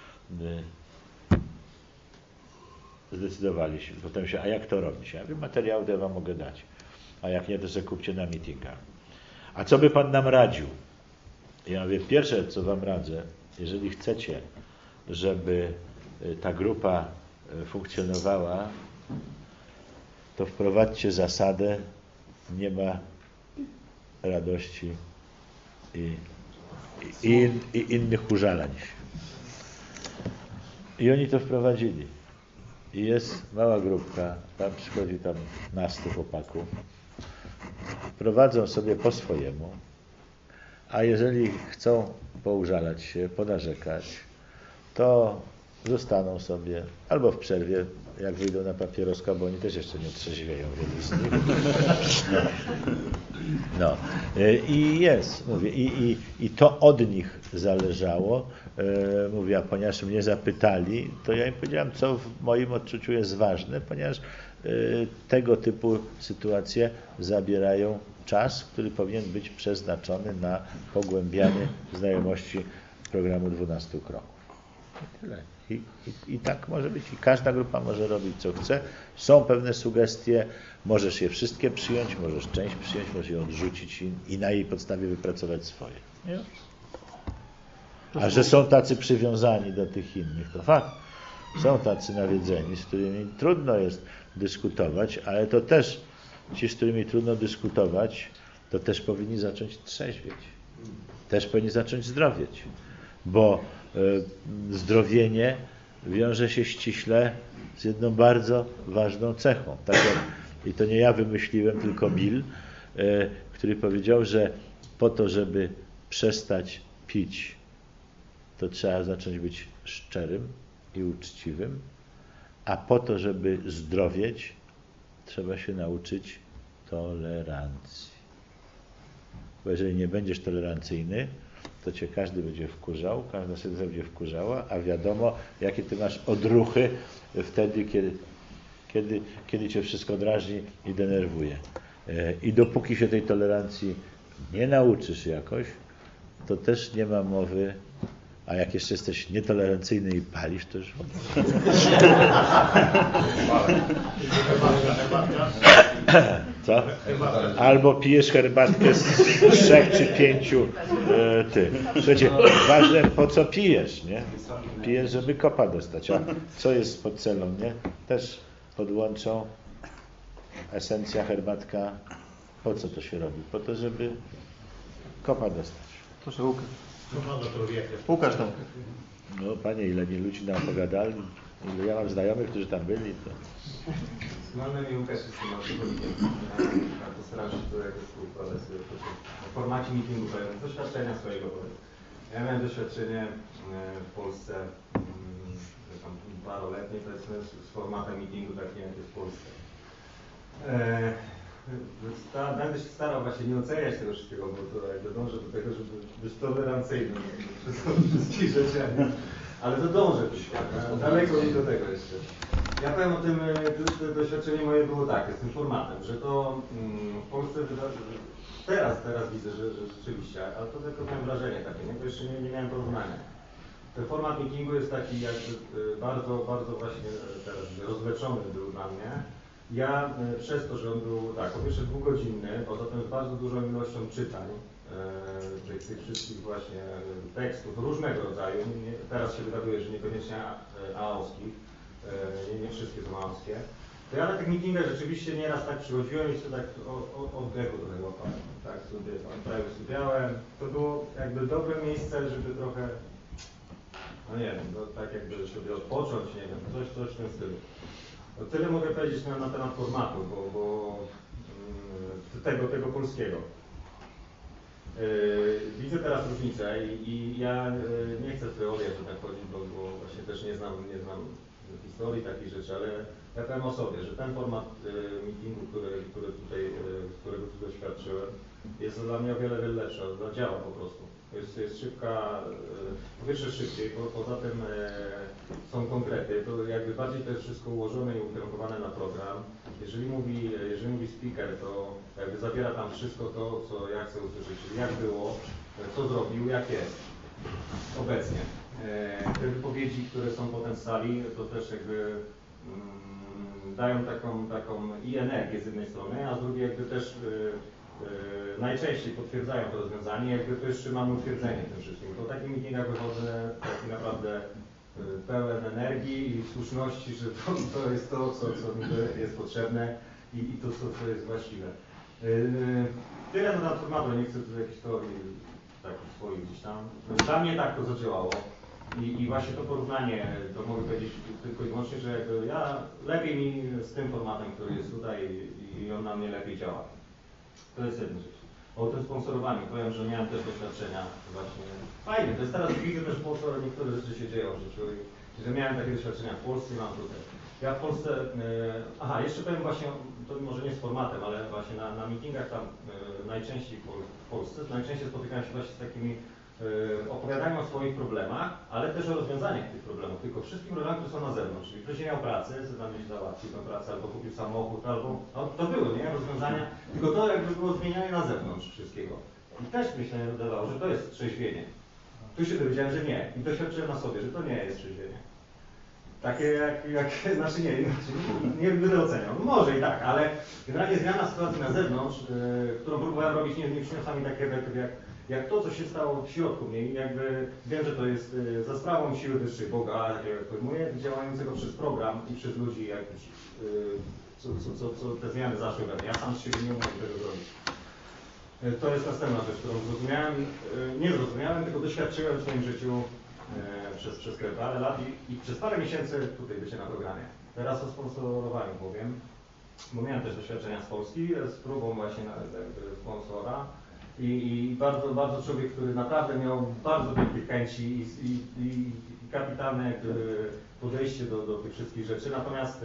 Zdecydowaliśmy. Potem się, a jak to robić? Ja mówię, materiały to ja wam mogę dać. A jak nie, to sobie kupcie na meetingach. A co by pan nam radził? Ja mówię, pierwsze, co wam radzę, jeżeli chcecie, żeby ta grupa funkcjonowała, to wprowadźcie zasadę, nie ma radości i, i, i innych użalań. I oni to wprowadzili. I jest mała grupka, tam przychodzi tam nastu chłopaków. Prowadzą sobie po swojemu, a jeżeli chcą poużalać się, ponarzekać, to zostaną sobie albo w przerwie, jak wyjdą na papieroska, bo oni też jeszcze nie trzeźwieją, wielu z nich. No. No. I jest, mówię, i, i, i to od nich zależało. Mówię, a ponieważ mnie zapytali, to ja im powiedziałem, co w moim odczuciu jest ważne, ponieważ tego typu sytuacje zabierają czas, który powinien być przeznaczony na pogłębianie znajomości programu dwunastu kroków. I tyle. I, i, I tak może być. I każda grupa może robić, co chce. Są pewne sugestie, możesz je wszystkie przyjąć, możesz część przyjąć, możesz je odrzucić i, i na jej podstawie wypracować swoje. Nie? A że są tacy przywiązani do tych innych, to fakt. Są tacy nawiedzeni, z którymi trudno jest dyskutować, ale to też ci, z którymi trudno dyskutować, to też powinni zacząć trzeźwieć. Też powinni zacząć zdrowieć. Bo y, zdrowienie wiąże się ściśle z jedną bardzo ważną cechą. Tak jak, i to nie ja wymyśliłem, tylko Bill, y, który powiedział, że po to, żeby przestać pić, to trzeba zacząć być szczerym i uczciwym, a po to, żeby zdrowieć, trzeba się nauczyć tolerancji. Bo jeżeli nie będziesz tolerancyjny, to cię każdy będzie wkurzał, każda sytuacja będzie wkurzała, a wiadomo, jakie ty masz odruchy wtedy, kiedy, kiedy, kiedy cię wszystko drażni i denerwuje. I dopóki się tej tolerancji nie nauczysz jakoś, to też nie ma mowy, a jak jeszcze jesteś nietolerancyjny i palisz, to już... Co? Albo pijesz herbatkę z trzech czy pięciu e, ty. Słuchajcie, ważne, po co pijesz, nie? Pijesz, żeby kopa dostać. A co jest pod celą, nie? Też podłączą esencja, herbatka. Po co to się robi? Po to, żeby kopa dostać. Proszę, Łukasz. Łukasz tam. No panie, ile mi ludzi nam opowiadali, ile ja mam znajomych, którzy tam byli, to... Mam na imię Łukasz, jestem alkoholikiem. Bardzo staram się do jego współpracy w formacie meetingowym, doświadczenia swojego. Ja miałem doświadczenie w Polsce tam paroletnie, powiedzmy, z formatem meetingu takim jak jest w Polsce. Sta, będę się starał właśnie nie oceniać tego wszystkiego, bo to jakby dążę do tego, żeby być tolerancyjnym przy wszystkich rzeczach, ale to dążę być, daleko mi do tego jeszcze. Ja powiem o tym, to doświadczenie moje było takie, z tym formatem, że to mm, w Polsce teraz, teraz widzę, że, że rzeczywiście, ale to tylko miałem wrażenie takie, nie? Bo jeszcze nie, nie miałem porównania. Ten format meetingu jest taki jakby bardzo, bardzo właśnie teraz rozwleczony był dla mnie. Ja e, przez to, że on był tak, po pierwsze dwugodzinny, poza tym z bardzo dużą ilością czytań, e, tych, tych wszystkich właśnie tekstów różnego rodzaju, nie, teraz się dowiaduję, że niekoniecznie aałskich, e, nie, nie wszystkie są aałskie, to ja na tych meetingach rzeczywiście nieraz tak przychodziłem i sobie tak oddechu trochę łapałem, tak sobie tam prawie sypiałem. To było jakby dobre miejsce, żeby trochę, no nie wiem, no, tak jakby sobie odpocząć, nie wiem, coś, coś w tym stylu. No tyle mogę powiedzieć na, na temat formatu, bo, bo yy, tego, tego polskiego. Widzę teraz różnicę i, i ja nie chcę w teorię, że tak chodzi, bo, bo właśnie też nie znam, nie znam historii takich rzeczy, ale ja powiem o sobie, że ten format meetingu, który, który tutaj, którego tu doświadczyłem, jest dla mnie o wiele, wiele lepszy, działa po prostu. Jest, jest szybka, po pierwsze szybciej, po, poza tym e, są konkrety, to jakby bardziej to jest wszystko ułożone i ukierunkowane na program. Jeżeli mówi, jeżeli mówi speaker, to jakby zawiera tam wszystko to, co ja chcę usłyszeć, czyli jak było, co zrobił, jak jest obecnie. E, te wypowiedzi, które są potem w sali, to też jakby mm, dają taką, taką i energię z jednej strony, a z drugiej jakby też e, Yy, najczęściej potwierdzają to rozwiązanie, jakby to jeszcze mamy utwierdzenie w tym wszystkim. Po takim meetingach wychodzę taki naprawdę yy, pełen energii i słuszności, że to, to jest to, co, co mi jest potrzebne i, i to, co, co jest właściwe. Yy, tyle na transformator, nie chcę tu jakichś teorii takich swoich gdzieś tam. Dla mnie tak to zadziałało. I, I właśnie to porównanie, to mogę powiedzieć tylko i wyłącznie, że jakby ja lepiej mi z tym formatem, który jest tutaj i on na mnie lepiej działa. To jest jedna rzecz. O tym sponsorowaniu powiem, że miałem też doświadczenia właśnie. Fajnie, to jest teraz widzę też po co niektóre rzeczy się dzieją w życiu, że miałem takie doświadczenia w Polsce, mam tutaj. Ja w Polsce, yy, aha, jeszcze powiem właśnie, to może nie z formatem, ale właśnie na, na meetingach tam yy, najczęściej w Polsce, najczęściej spotykałem się właśnie z takimi yy, opowiadaniem o swoich problemach, ale też o rozwiązaniach tych problemów, tylko wszystkim problemach, które są na zewnątrz, czyli ktoś nie miał pracy, co tam gdzieś załatwił tę pracę, albo kupił samochód, albo, no to były, nie, rozwiązania, tylko to jakby było zmienianie na zewnątrz wszystkiego. I też mi się wydawało, że to jest trzeźwienie. Tu się dowiedziałem, że nie. I doświadczyłem na sobie, że to nie jest trzeźwienie. Takie jak, jak znaczy nie, znaczy nie, nie będę oceniał. No może i tak, ale generalnie zmiana sytuacji na zewnątrz, yy, którą próbowałem robić, nie, nie przyniosła mi takie efekty jak, jak to, co się stało w środku mnie. I jakby wiem, że to jest yy, za sprawą siły wyższej Boga, jak pojmuję, działającego przez program i przez ludzi, jak, yy, co, co, co, co te zmiany zaszły we mnie. Ja sam z siebie nie umiem tego zrobić. Yy, to jest następna rzecz, którą zrozumiałem, yy, nie zrozumiałem, tylko doświadczyłem w swoim życiu Przez, przez parę lat i, i przez parę miesięcy tutaj bycie na programie. Teraz o sponsorowaniu powiem, bo miałem też doświadczenia z Polski, z próbą właśnie na, sponsora i, i bardzo, bardzo człowiek, który naprawdę miał bardzo wielkie chęci i, i, i, i kapitalne podejście do, do tych wszystkich rzeczy, natomiast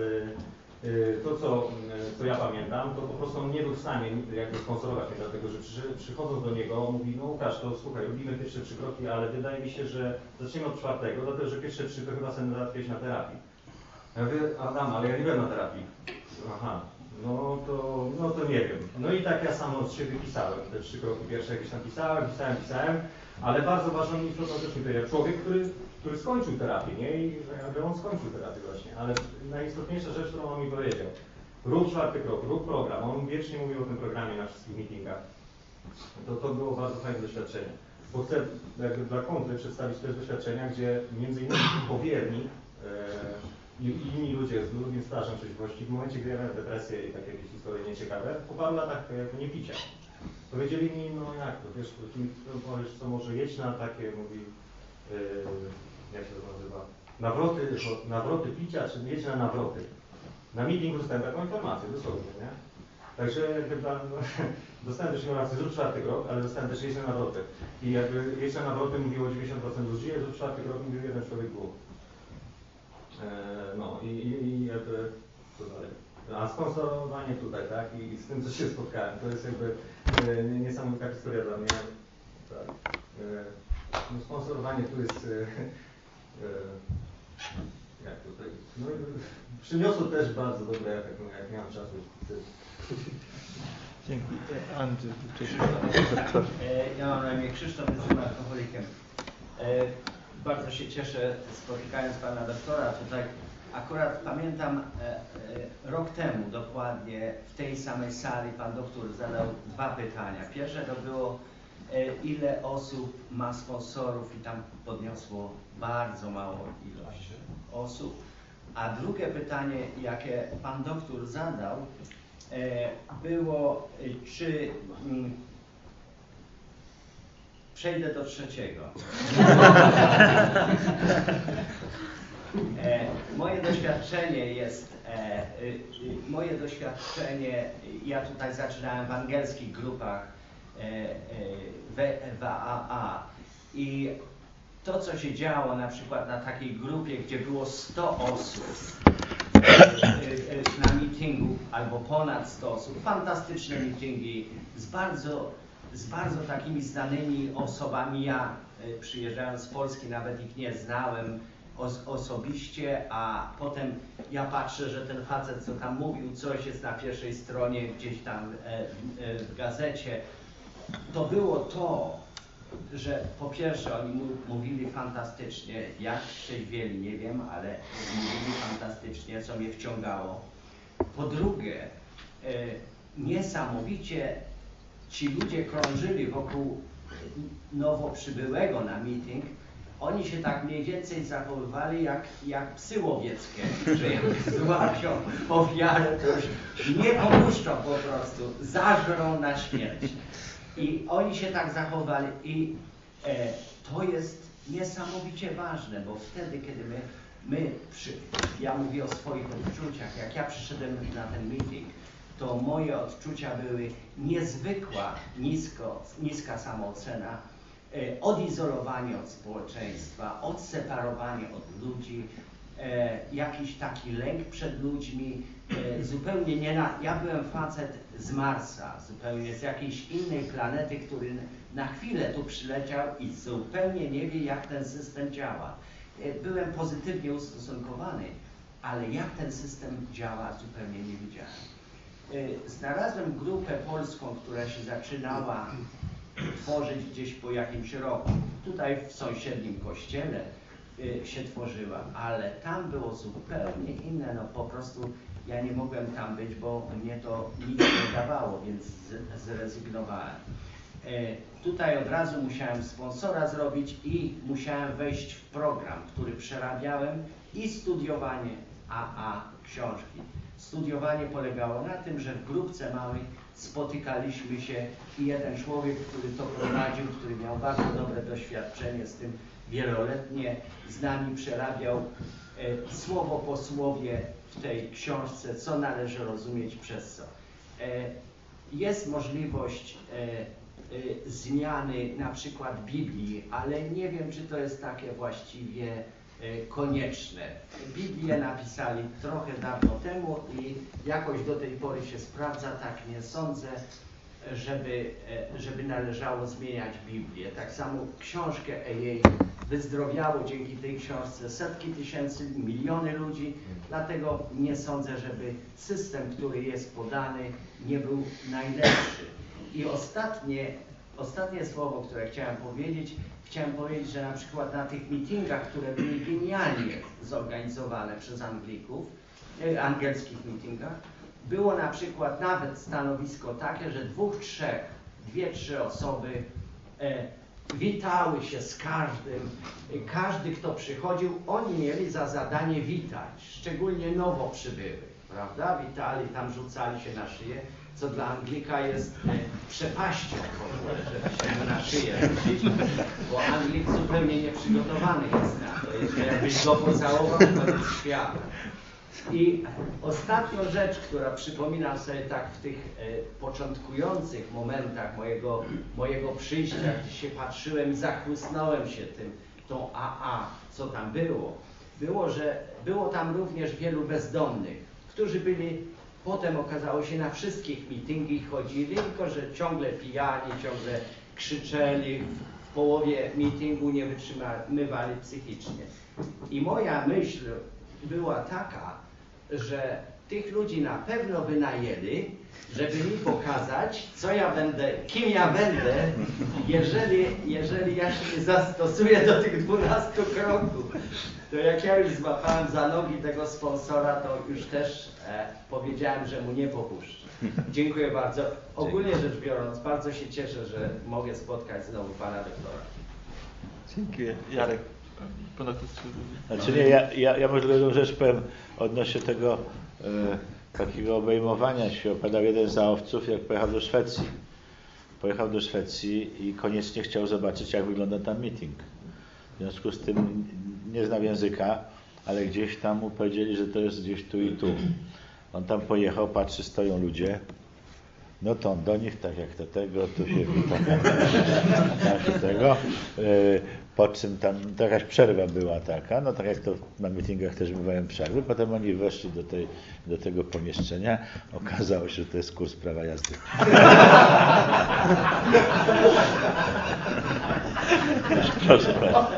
to, co, co ja pamiętam, to po prostu on nie był w stanie jakby sponsorować mnie, dlatego że przy, przychodząc do niego, mówi, no Łukasz, to słuchaj, robimy pierwsze trzy kroki, ale wydaje mi się, że zaczniemy od czwartego, dlatego że pierwsze trzy to chyba sobie załatwić na terapii. Ja mówię, Adam, ale ja nie byłem na terapii. Aha, no to, no to nie wiem. No i tak ja sam od siebie pisałem, te trzy kroki pierwsze jakieś tam pisałem, pisałem, pisałem, ale bardzo ważną istotą też mi powiedział człowiek, który który skończył terapię, nie? I że on skończył terapię właśnie, ale najistotniejsza rzecz, którą on mi powiedział, rób czwarty krok, rób program, on wiecznie mówił o tym programie na wszystkich meetingach. To, to było bardzo fajne doświadczenie, bo chcę jakby dla kontry przedstawić też doświadczenia, gdzie między innymi powiernik e, i inni ludzie z drugim stażem trzeźwości, w momencie, gdy ja miałem depresję i takie jakieś historie nieciekawe, po paru latach jakby nie picia. Powiedzieli mi, no jak to, wiesz, powiesz, co może jedź na takie, mówi, yy, jak się to nazywa, nawroty, nawroty picia, czy jedź na nawroty. Na meetingu dostałem taką informację, dosłownie, nie? Także chyba, no, dostałem też informację, zrób czwarty krok, ale dostałem też jedź na nawroty. I jakby jedź na nawroty mówiło dziewięćdziesiąt procent ludzi, a zrób czwarty krok mówił jeden człowiek był. Eee, no i, i, i jakby, co dalej? A sponsorowanie tutaj, tak? I, I z tym, co się spotkałem, to jest jakby e, niesamowita historia dla mnie. Tak. E, no, sponsorowanie tu jest, e, e, jak to powiedzieć, no, przyniosło też bardzo dobry efekt, no, jak miałem czasu. Dzięki. Andrzej, wcześniej. Ja mam na imię Krzysztof, jestem alkoholikiem. E, bardzo się cieszę, spotykając pana doktora tutaj. Akurat pamiętam e, e, rok temu dokładnie w tej samej sali pan doktor zadał dwa pytania. Pierwsze to było, e, ile osób ma sponsorów i tam podniosło bardzo małą ilość osób. A drugie pytanie, jakie pan doktor zadał, e, było, e, czy m, przejdę do trzeciego. E, moje doświadczenie jest, e, e, moje doświadczenie, ja tutaj zaczynałem w angielskich grupach w A A. I to, co się działo na przykład na takiej grupie, gdzie było sto osób na meetingu, albo ponad sto osób, fantastyczne meetingi z bardzo, z bardzo takimi znanymi osobami. Ja przyjeżdżając z Polski nawet ich nie znałem os osobiście, a potem ja patrzę, że ten facet, co tam mówił, coś jest na pierwszej stronie gdzieś tam w gazecie. To było to, że po pierwsze oni mówili fantastycznie, jak trzeźwieli, nie wiem, ale mówili fantastycznie, co mnie wciągało. Po drugie, e, niesamowicie ci ludzie krążyli wokół nowo przybyłego na meeting. Oni się tak mniej więcej zachowywali jak, jak psy łowieckie, że jak złapią ofiarę, to już nie popuszczą po prostu, zażrą na śmierć. I oni się tak zachowali i e, to jest niesamowicie ważne, bo wtedy, kiedy my, my przy, ja mówię o swoich odczuciach, jak ja przyszedłem na ten meeting, to moje odczucia były niezwykła, nisko, niska samoocena, e, odizolowanie od społeczeństwa, odseparowanie od ludzi, e, jakiś taki lęk przed ludźmi, e, zupełnie nie na... Ja byłem facet z Marsa, zupełnie z jakiejś innej planety, który na chwilę tu przyleciał i zupełnie nie wie, jak ten system działa. E, byłem pozytywnie ustosunkowany, ale jak ten system działa, zupełnie nie wiedziałem. E, znalazłem grupę polską, która się zaczynała tworzyć gdzieś po jakimś roku. Tutaj w sąsiednim kościele się tworzyła, ale tam było zupełnie inne, no po prostu ja nie mogłem tam być, bo mnie to nic nie dawało, więc zrezygnowałem. E, tutaj od razu musiałem sponsora zrobić i musiałem wejść w program, który przerabiałem i studiowanie A A książki. Studiowanie polegało na tym, że w grupce małej spotykaliśmy się i jeden człowiek, który to prowadził, który miał bardzo dobre doświadczenie z tym, wieloletnie z nami przerabiał e, słowo po słowie w tej książce, co należy rozumieć przez co. E, jest możliwość e, e, zmiany na przykład Biblii, ale nie wiem, czy to jest takie właściwie e, konieczne. Biblię napisali trochę dawno temu i jakoś do tej pory się sprawdza, tak nie sądzę, żeby, żeby należało zmieniać Biblię. Tak samo książkę jej wyzdrowiało dzięki tej książce setki tysięcy, miliony ludzi, dlatego nie sądzę, żeby system, który jest podany, nie był najlepszy. I ostatnie, ostatnie słowo, które chciałem powiedzieć, chciałem powiedzieć, że na przykład na tych meetingach, które były genialnie zorganizowane przez Anglików, angielskich meetingach, było na przykład nawet stanowisko takie, że dwóch, trzech, dwie, trzy osoby e, witały się z każdym. E, każdy, kto przychodził, oni mieli za zadanie witać, szczególnie nowo przybyłych, prawda? Witali, tam rzucali się na szyję, co dla Anglika jest e, przepaścią w ogóle, żeby się na szyję rzucić, bo Anglik zupełnie nieprzygotowany jest na to. Jeszcze jakbyś go pocałował, to jest świat. I ostatnią rzecz, która przypominam sobie tak w tych e, początkujących momentach mojego, mojego przyjścia, gdzie się patrzyłem i zachłysnąłem się tym, tą A A, co tam było, było, że było tam również wielu bezdomnych, którzy byli, potem okazało się, na wszystkich meetingi chodzili, tylko że ciągle pijali, ciągle krzyczeli, w połowie meetingu nie wytrzymywali psychicznie. I moja myśl była taka, że tych ludzi na pewno wynajęli, żeby mi pokazać, co ja będę, kim ja będę, jeżeli, jeżeli ja się nie zastosuję do tych dwunastu kroków. To jak ja już złapałem za nogi tego sponsora, to już też e, powiedziałem, że mu nie popuszczę. Dziękuję bardzo. Ogólnie rzecz biorąc, bardzo się cieszę, że mogę spotkać znowu pana doktora. Dziękuję. Jarek. Znaczy nie, ja, ja, ja może jedną rzecz powiem odnośnie tego e, takiego obejmowania się. Opowiadał jeden z zaowców, jak pojechał do Szwecji. Pojechał do Szwecji i koniecznie chciał zobaczyć, jak wygląda tam meeting. W związku z tym nie znał języka, ale gdzieś tam mu powiedzieli, że to jest gdzieś tu i tu. On tam pojechał, patrzy, stoją ludzie No to do nich, tak jak do tego, tu się tak tego. Po czym tam jakaś przerwa była taka, no tak jak to na mityngach też bywają przerwy, potem oni weszli do, tej, do tego pomieszczenia, okazało się, że to jest kurs prawa jazdy. Proszę bardzo.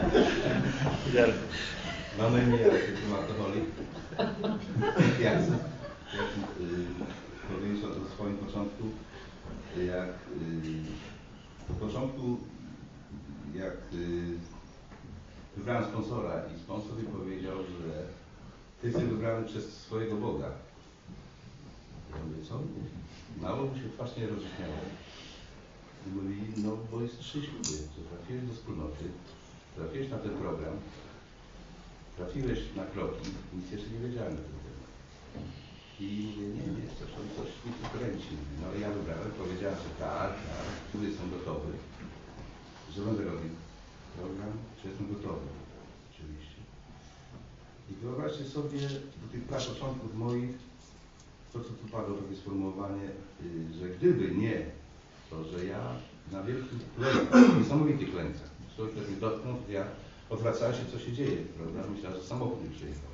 Mam na imię jestem alkoholik. Ja chcę, ja chcę y, powiedzieć o swoim początku, jak y, w początku, jak y, wybrałem sponsora i sponsor mi powiedział, że ty jesteś wybrany przez swojego Boga. Ja mówię, co? Mało mu się twarz nie rozśmiało. I mówi, no bo jest szczęśliwy, że trafiłeś do wspólnoty, trafiłeś na ten program, trafiłeś na kroki, nic jeszcze nie wiedziałem na ten temat. I mówię, nie, nie, coś, coś mi tu kręci. No ale ja wybrałem, powiedziałem, że tak, tak, tu jestem gotowy, że będę robił program, że jestem gotowy, oczywiście. I wyobraźcie sobie do tych praw początków moich, to co tu padło, takie sformułowanie, że gdyby nie to, że ja na wielkich klękach, niesamowitych klękach, człowiek tak mnie dotknął, ja odwracałem się, co się dzieje, prawda? Myślałem, że samochód mi przyjechał.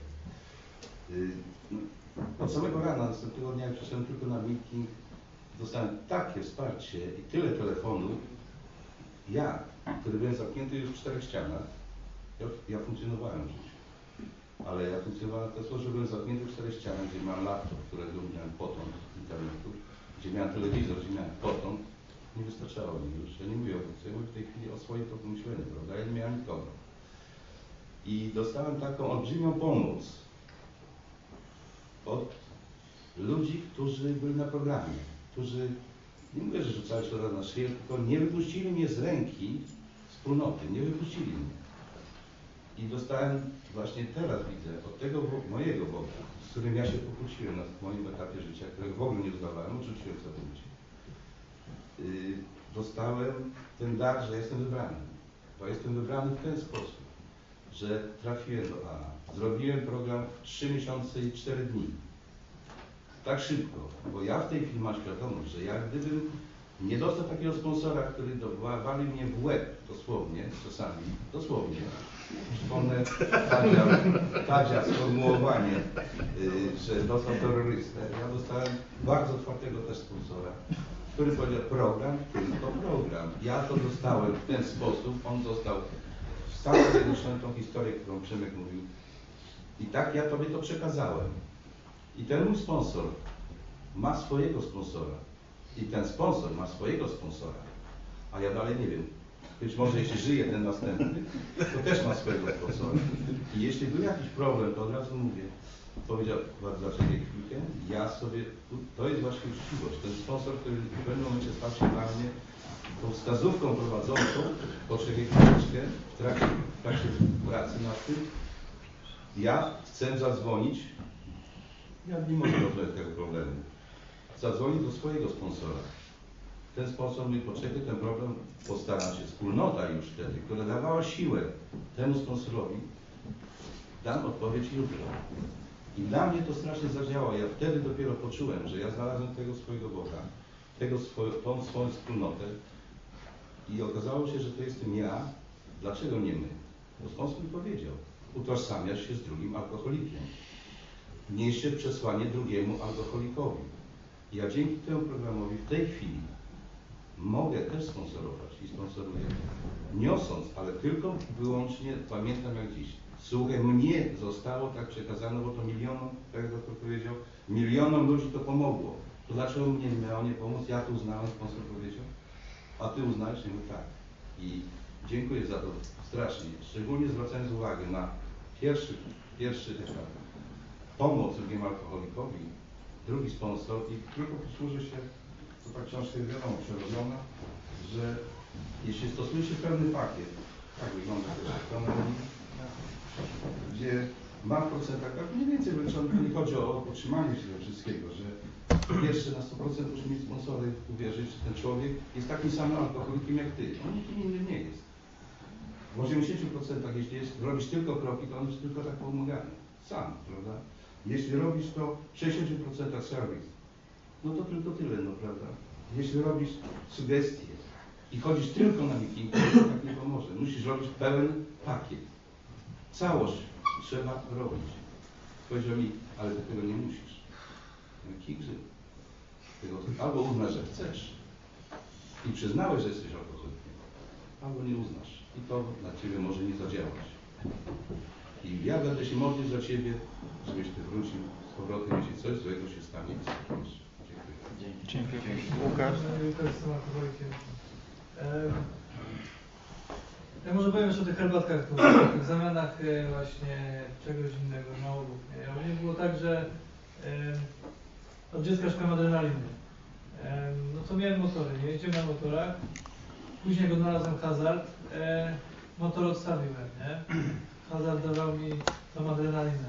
Od samego rana, następnego dnia, jak przyszedłem tylko na meeting, dostałem takie wsparcie i tyle telefonów. Ja, który byłem zamknięty już w czterech ścianach, ja, ja funkcjonowałem w życiu, ale ja funkcjonowałem w ten sposób, że byłem zamknięty w czterech ścianach, gdzie miałem laptop, którego miałem potąd internetu, gdzie miałem telewizor, gdzie miałem potąd. Nie wystarczało mi już. Ja nie mówię o tym, ja mówię w tej chwili o swoim toku myśleniu, prawda? Ja nie miałem nikogo. I dostałem taką olbrzymią pomoc od ludzi, którzy byli na programie, którzy, nie mówię, że rzucali się na szyję, tylko nie wypuścili mnie z ręki wspólnoty, nie wypuścili mnie. I dostałem właśnie teraz, widzę, od tego mojego Boga, z którym ja się pokłóciłem na moim etapie życia, którego w ogóle nie uznawałem, odrzuciłem całkowicie. Yy, dostałem ten dar, że jestem wybrany. Bo jestem wybrany w ten sposób, że trafiłem do A. Zrobiłem program w trzy miesiące i cztery dni. Tak szybko, bo ja w tej chwili mam świadomość, że jak gdybym nie dostał takiego sponsora, który walił mnie w łeb, dosłownie, czasami, dosłownie, przypomnę Tadzia, Tadzia sformułowanie, yy, że dostał terrorystę. Ja dostałem bardzo twardego też sponsora, który powiedział program, tylko program. Ja to dostałem w ten sposób, on został w Stanach Zjednoczonych, tą historię, którą Przemek mówił. I tak ja tobie to przekazałem. I ten mój sponsor ma swojego sponsora. I ten sponsor ma swojego sponsora. A ja dalej nie wiem. Być może jeśli żyje ten następny, to też ma swojego sponsora. I jeśli był jakiś problem, to od razu mówię, powiedział, bardzo zaczekaj chwilkę, ja sobie, to jest właśnie uczciwość. Ten sponsor, który w pewnym momencie stał się dla mnie tą wskazówką prowadzącą, poczekaj chwileczkę, w trakcie, w trakcie pracy nad tym, ja chcę zadzwonić, ja nie mogę rozwiązać tego problemu, zadzwonić do swojego sponsora. Ten sponsor mówi, poczekaj, ten problem postaram się, wspólnota już wtedy, która dawała siłę temu sponsorowi, dam odpowiedź jutro. I dla mnie to strasznie zadziałało. Ja wtedy dopiero poczułem, że ja znalazłem tego swojego Boga, tego swoją, tą swoją wspólnotę i okazało się, że to jestem ja. Dlaczego nie my? Bo sponsor mi powiedział, utożsamiasz się z drugim alkoholikiem. Nieście przesłanie drugiemu alkoholikowi. I ja dzięki temu programowi w tej chwili mogę też sponsorować i sponsoruję, niosąc, ale tylko wyłącznie, pamiętam jak dziś, słuchaj, mnie zostało tak przekazane, bo to milionom, tak jak doktor powiedział, milionom ludzi to pomogło. To dlaczego mnie nie miało nie pomóc? Ja to uznałem, sponsor powiedział, a ty uznajesz? Nie mówię, tak. I dziękuję za to strasznie, szczególnie zwracając uwagę na pierwszy, pierwszy etap, pomoc drugiemu alkoholikowi, drugi sponsor i tylko posłuży się, to ta książka jest wiadomo przerobiona, że jeśli stosuje się pewny pakiet, tak wygląda też ekonomii, gdzie ma w procentach, tak mniej więcej wyliczone, nie chodzi o utrzymanie się tego wszystkiego, że pierwszy na sto procent musi mieć sponsory, uwierzyć, że ten człowiek jest takim samym alkoholikiem jak ty. On nikim innym nie jest. W osiemdziesięciu procentach, jeśli jest, robisz tylko kroki, to on jest tylko tak pomagany. Sam, prawda? Jeśli robisz to w sześćdziesięciu procentach serwis, no to tylko tyle, no prawda? Jeśli robisz sugestie i chodzisz tylko na meeting, to tak nie pomoże. Musisz robić pełen pakiet. Całość trzeba robić. Powiedział mi, ale ty tego nie musisz. Kikrzy. Tego albo uznasz, że chcesz i przyznałeś, że jesteś alkoholikiem, albo nie uznasz. I to dla ciebie może nie zadziałać. I ja będę się modlić za ciebie, żebyś ty wrócił z powrotem, jeśli coś złego się stanie. Dziękuję. Łukasz? Jestem alkoholikiem. Ja może powiem jeszcze o tych herbatkach, tu, o tych zamianach właśnie czegoś innego, nałogów. Ja u mnie było tak, że od dziecka szukałem adrenaliny. No to miałem motory, nie jeździłem na motorach. Później jak odnalazłem hazard, motor odstawiłem, nie? Hazard dawał mi tą adrenalinę.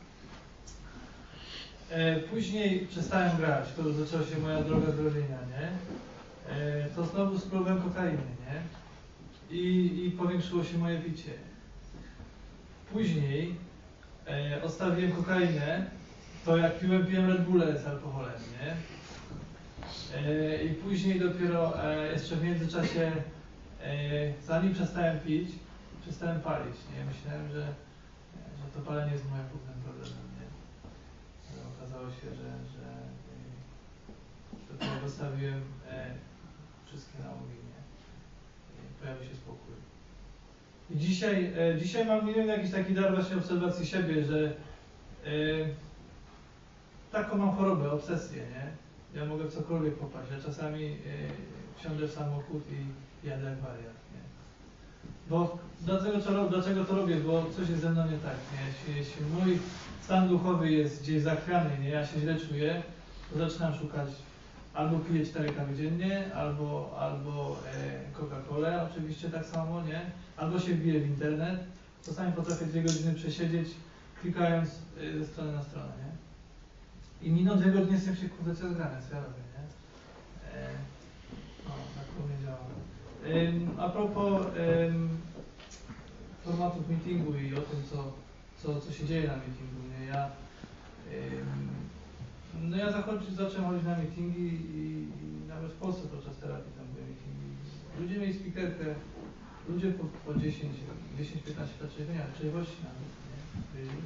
Później przestałem grać, to już zaczęła się moja droga zrobienia, nie? To znowu spróbowałem kokainy, nie? I, i powiększyło się moje picie. Później e, odstawiłem kokainę, to jak piłem, piłem Red Bulle z alkoholem, nie? E, I później dopiero e, jeszcze w międzyczasie, e, zanim przestałem pić, przestałem palić, nie? Myślałem, że, że to palenie jest moim głównym problemem, nie? Ale okazało się, że, że e, dopiero zostawiłem e, wszystkie nałogi, nie? I pojawił się spokój. I dzisiaj, e, dzisiaj mam, nie wiem, jakiś taki dar właśnie obserwacji siebie, że e, taką mam chorobę, obsesję, nie? Ja mogę w cokolwiek popaść. Ja czasami e, wsiądę w samochód i jadę jak wariat, nie? Bo dlaczego to, dlaczego to robię? Bo coś jest ze mną nie tak, nie? Jeśli, jeśli mój stan duchowy jest gdzieś zachwiany, nie? Ja się źle czuję, to zaczynam szukać, albo piję cztery kawy dziennie, albo, albo e, Coca-Colę, oczywiście tak samo, nie? Albo się wbiję w internet, czasami potrafię dwie godziny przesiedzieć, klikając e, ze strony na stronę, nie? I minął dwie godziny jestem się, kurde, co jest grane, co ja robię, nie? E, no, tak to nie działa. E, a propos e, formatów meetingu i o tym, co, co, co się dzieje na meetingu, nie? Ja, e, no ja zachodzi, zacząłem chodzić na meetingi i, i nawet w Polsce podczas terapii tam były meetingi. Ludzie mieli speakerkę, ludzie po, po dziesięć, piętnaście lat trzeźwienia, trzeźwości nawet, nie? Byli.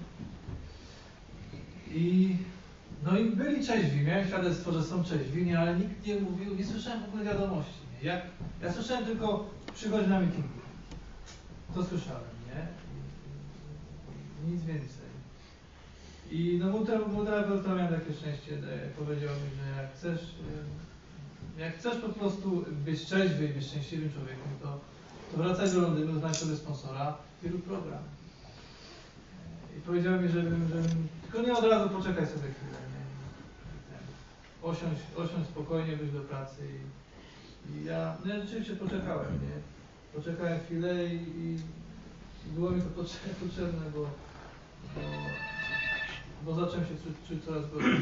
I no i byli trzeźwi, miałem świadectwo, że są trzeźwi, nie, ale nikt nie mówił, nie słyszałem w ogóle wiadomości, nie? Jak, ja słyszałem tylko przychodź na meetingi. To słyszałem, nie? I, i, nic więcej. I no mój terapeuta miałem takie szczęście, powiedział mi, że jak chcesz, jak chcesz po prostu być trzeźwy i być szczęśliwym człowiekiem, to, to wracaj do Londynu, znajdź sobie sponsora i rób program. I powiedział mi, żebym, żebym tylko nie od razu poczekaj sobie chwilę, nie? Osiądź, osiądź spokojnie, wyjść do pracy i, i ja, no ja rzeczywiście poczekałem, nie? Poczekałem chwilę i, i, i było mi to potrzebne, bo, bo bo zacząłem się czuć, czuć coraz gorzej.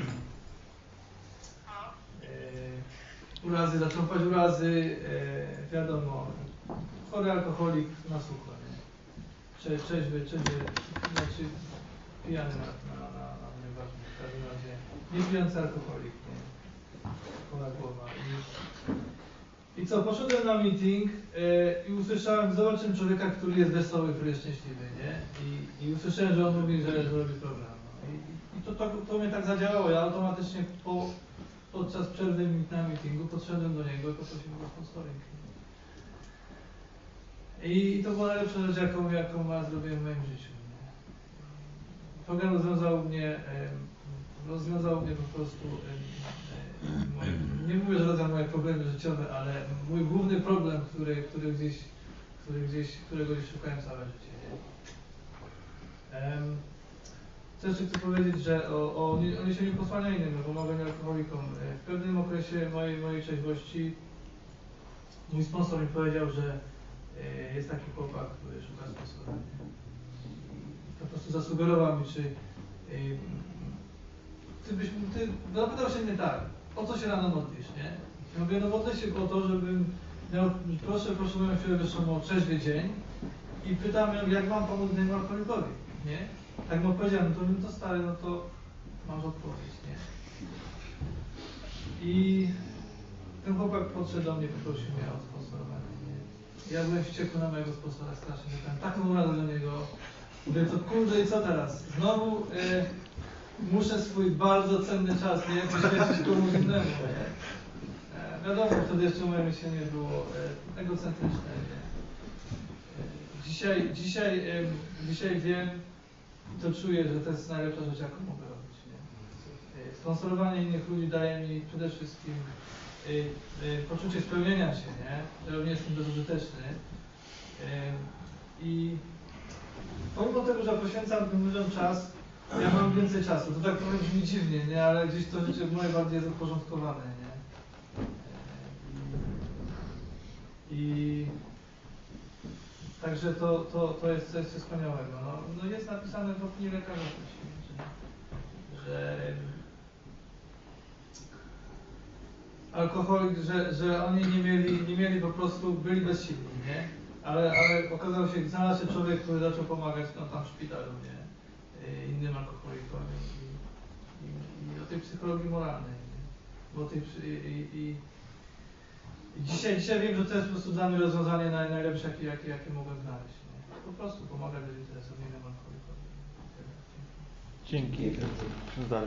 E, urazy, zacząłem paść urazy, e, wiadomo, chory alkoholik na sucho, nie? Cze, trzeźwy, trzeźwy, znaczy pijany na, na, na, na mnie ważne, w każdym razie nie pijący alkoholik, nie? Chora głowa. I, I co, poszedłem na meeting e, i usłyszałem, zobaczyłem człowieka, który jest wesoły, który jest szczęśliwy, nie? I, i usłyszałem, że on mówi, że zrobi program. I to, to, to mnie tak zadziałało, ja automatycznie po, podczas przerwy na meetingu podszedłem do niego i poprosiłem o sponsoring. I, I to była najlepsza rzecz, jaką, jaką ja zrobiłem w moim życiu. Nie? Program rozwiązał mnie, rozwiązał mnie po prostu, moje, nie mówię, że rozwiązał moje problemy życiowe, ale mój główny problem, który, który gdzieś, który gdzieś, którego gdzieś szukałem całe życie. Nie? Um, Co jeszcze chcę powiedzieć, że o, o, o niesieniu posłania innym, o pomaganiu alkoholikom. W pewnym okresie mojej, mojej trzeźwości mój sponsor mi powiedział, że e, jest taki chłopak, który szuka sponsora. Po prostu zasugerował mi, czy e, ty byś, ty, zapytał się mnie tak, o co się rano modlisz, nie? Ja mówię, no modlę się o to, żebym miał, proszę, proszę moją chwilę wyższą o trzeźwy dzień i pytam, jak mam pomóc innemu alkoholikowi, nie? Tak mu powiedziałem, no to, no to stary, no to masz odpowiedź, nie? I ten chłopak podszedł do mnie, poprosił mnie o sponsorowanie. Nie? Ja byłem wściekły na mojego sponsora strasznie, miałem taką radę do niego. Mówię, to kurde i co teraz? Znowu y, muszę swój bardzo cenny czas, nie? Poświęcić komuś innemu, nie? E, wiadomo, wtedy jeszcze moje myślenie było e, egocentryczne, nie? E, dzisiaj, dzisiaj, e, dzisiaj wiem i to czuję, że to jest najlepsza rzecz, jaką mogę robić, nie? E, sponsorowanie innych ludzi daje mi przede wszystkim e, e, poczucie spełnienia się, nie? Że nie jestem bezużyteczny. E, I pomimo tego, że poświęcam tym ludziom czas, ja mam więcej czasu. To tak trochę brzmi dziwnie, nie? Ale gdzieś to życie moje bardziej jest uporządkowane, nie? I także to, to, to jest coś wspaniałego. No, no jest napisane w opinii lekarza, że, że alkoholik, że, że oni nie mieli, nie mieli po prostu, byli bezsilni, nie? Ale, ale okazał się, znalazł się człowiek, który zaczął pomagać no, tam w szpitalu, nie? Innym alkoholikom i, i, i o tej psychologii moralnej, nie? Bo tej, i, i, i dzisiaj, dzisiaj wiem, że to jest po prostu dla mnie rozwiązanie naj, najlepsze, jakie, jakie, jakie mogłem znaleźć, nie? Po prostu pomagać ludziom teraz innym alkoholikom. Dzięki. Dalej.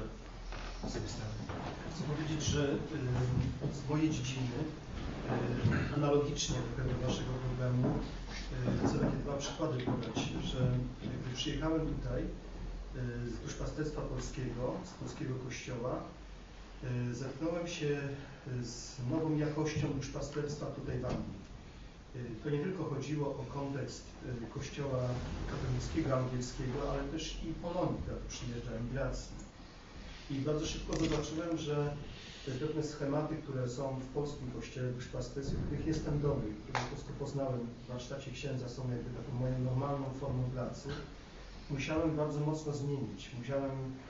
Chcę powiedzieć, że y, z mojej dziedziny y, analogicznie do naszego problemu y, chcę takie dwa przykłady podać, że gdy przyjechałem tutaj y, z duszpasterstwa polskiego, z polskiego kościoła, y, zetknąłem się z nową jakością duszpasterstwa tutaj w Anglii. Y, to nie tylko chodziło o kontekst y, kościoła katolickiego, angielskiego, ale też i Polonii, która tu przyjeżdża, emigracji. I bardzo szybko zobaczyłem, że te pewne schematy, które są w polskim kościele duszpasterskim, których jestem dobry, które po prostu poznałem w warsztacie księdza, są jakby taką moją normalną formą pracy, musiałem bardzo mocno zmienić. Musiałem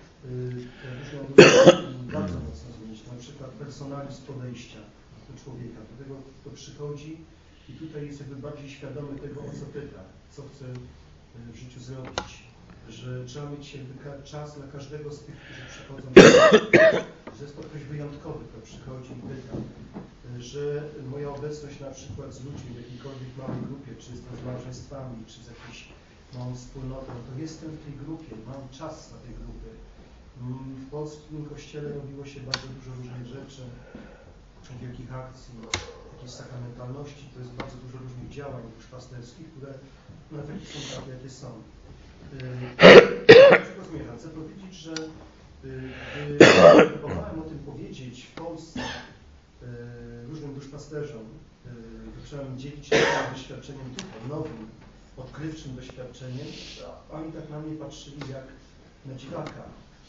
yy, bardzo mocno zmienić, na przykład personalizm podejścia do człowieka, do tego, kto przychodzi i tutaj jest jakby bardziej świadomy tego, o co pyta, co chce w życiu zrobić. Że trzeba mieć jakby czas dla każdego z tych, którzy przychodzą, że jest to ktoś wyjątkowy, kto przychodzi i pyta, że moja obecność na przykład z ludźmi w jakiejkolwiek małej grupie, czy jestem z małżeństwami, czy z jakąś małą wspólnotą, to jestem w tej grupie, mam czas na tej grupy. W polskim kościele robiło się bardzo dużo różnych rzeczy, wielkich akcji, jakiejś sakramentalności, to jest bardzo dużo różnych działań duszpasterskich, które no, efekty są takie, jakie są. Dlaczego zmierzam? Chcę powiedzieć, że gdy próbowałem o tym powiedzieć w Polsce różnym duszpasterzom, zacząłem dzielić się tym doświadczeniem tutaj, nowym, odkrywczym doświadczeniem, a oni tak na mnie patrzyli jak na dziwaka,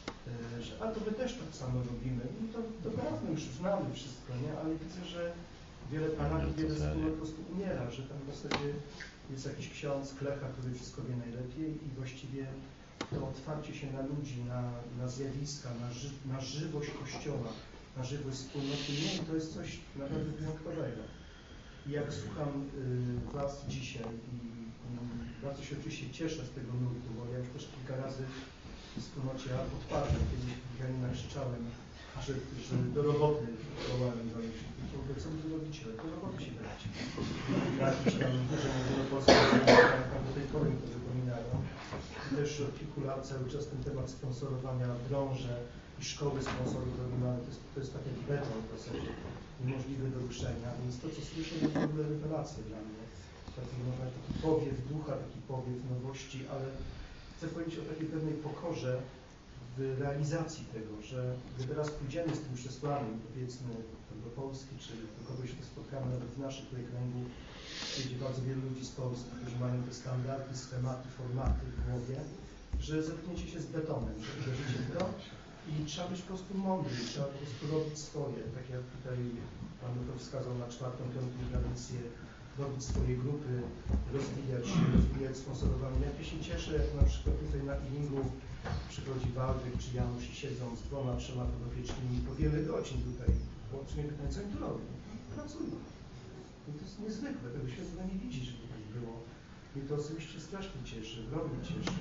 że a to my też tak samo robimy. I to doprawdy już znamy wszystko, nie? Ale widzę, że wiele parafii, wiele wspólnot po prostu umiera, że tam w zasadzie jest jakiś ksiądz, klecha, który wszystko wie najlepiej i właściwie to otwarcie się na ludzi, na, na zjawiska, na, ży, na żywość Kościoła, na żywość wspólnoty, nie, to jest coś naprawdę wyjątkowego. I jak słucham y, Was dzisiaj i y, bardzo się oczywiście cieszę z tego nurtu, bo ja już też kilka razy w wspólnocie odpadłem, kiedyś Janina krzyczałem, że, że do roboty wołałem do nich. Co wy tu robicie? Do roboty się bracie. Jakiś tam dużo wielopolskich tam do tej pory mi to wypominają. I też od kilku lat cały czas ten temat sponsorowania drążę i szkoły sponsorów robimy, ale to jest, to jest tak jak beton w zasadzie, niemożliwy do ruszenia, więc to, co słyszę, jest w ogóle rewelacja dla mnie. Taki, no, taki powiew ducha, taki powiew nowości, ale chcę powiedzieć o takiej pewnej pokorze w realizacji tego, że gdy teraz pójdziemy z tym przesłaniem, powiedzmy do Polski, czy do kogoś, kto spotkamy nawet w naszym tutaj kręgu, przyjdzie bardzo wielu ludzi z Polski, którzy mają te standardy, schematy, formaty w głowie, że zetkniecie się z betonem, że uderzycie w to i trzeba być po prostu mądry, trzeba po prostu robić swoje, tak jak tutaj Pan to wskazał na czwartą, piątą tradycję, robić swoje grupy, rozwijać się, rozwijać sponsorowanie. Ja się cieszę, jak na przykład tutaj na healingu przychodzi Waldek czy Janusz i siedzą z dwoma, trzema podopiecznymi po wiele godzin tutaj. Bo czy mnie pytają, co im tu robią? Pracują. I to jest niezwykłe, tego świata nie widzi, żeby tak było. I to osobiście strasznie cieszy, ogromnie cieszy.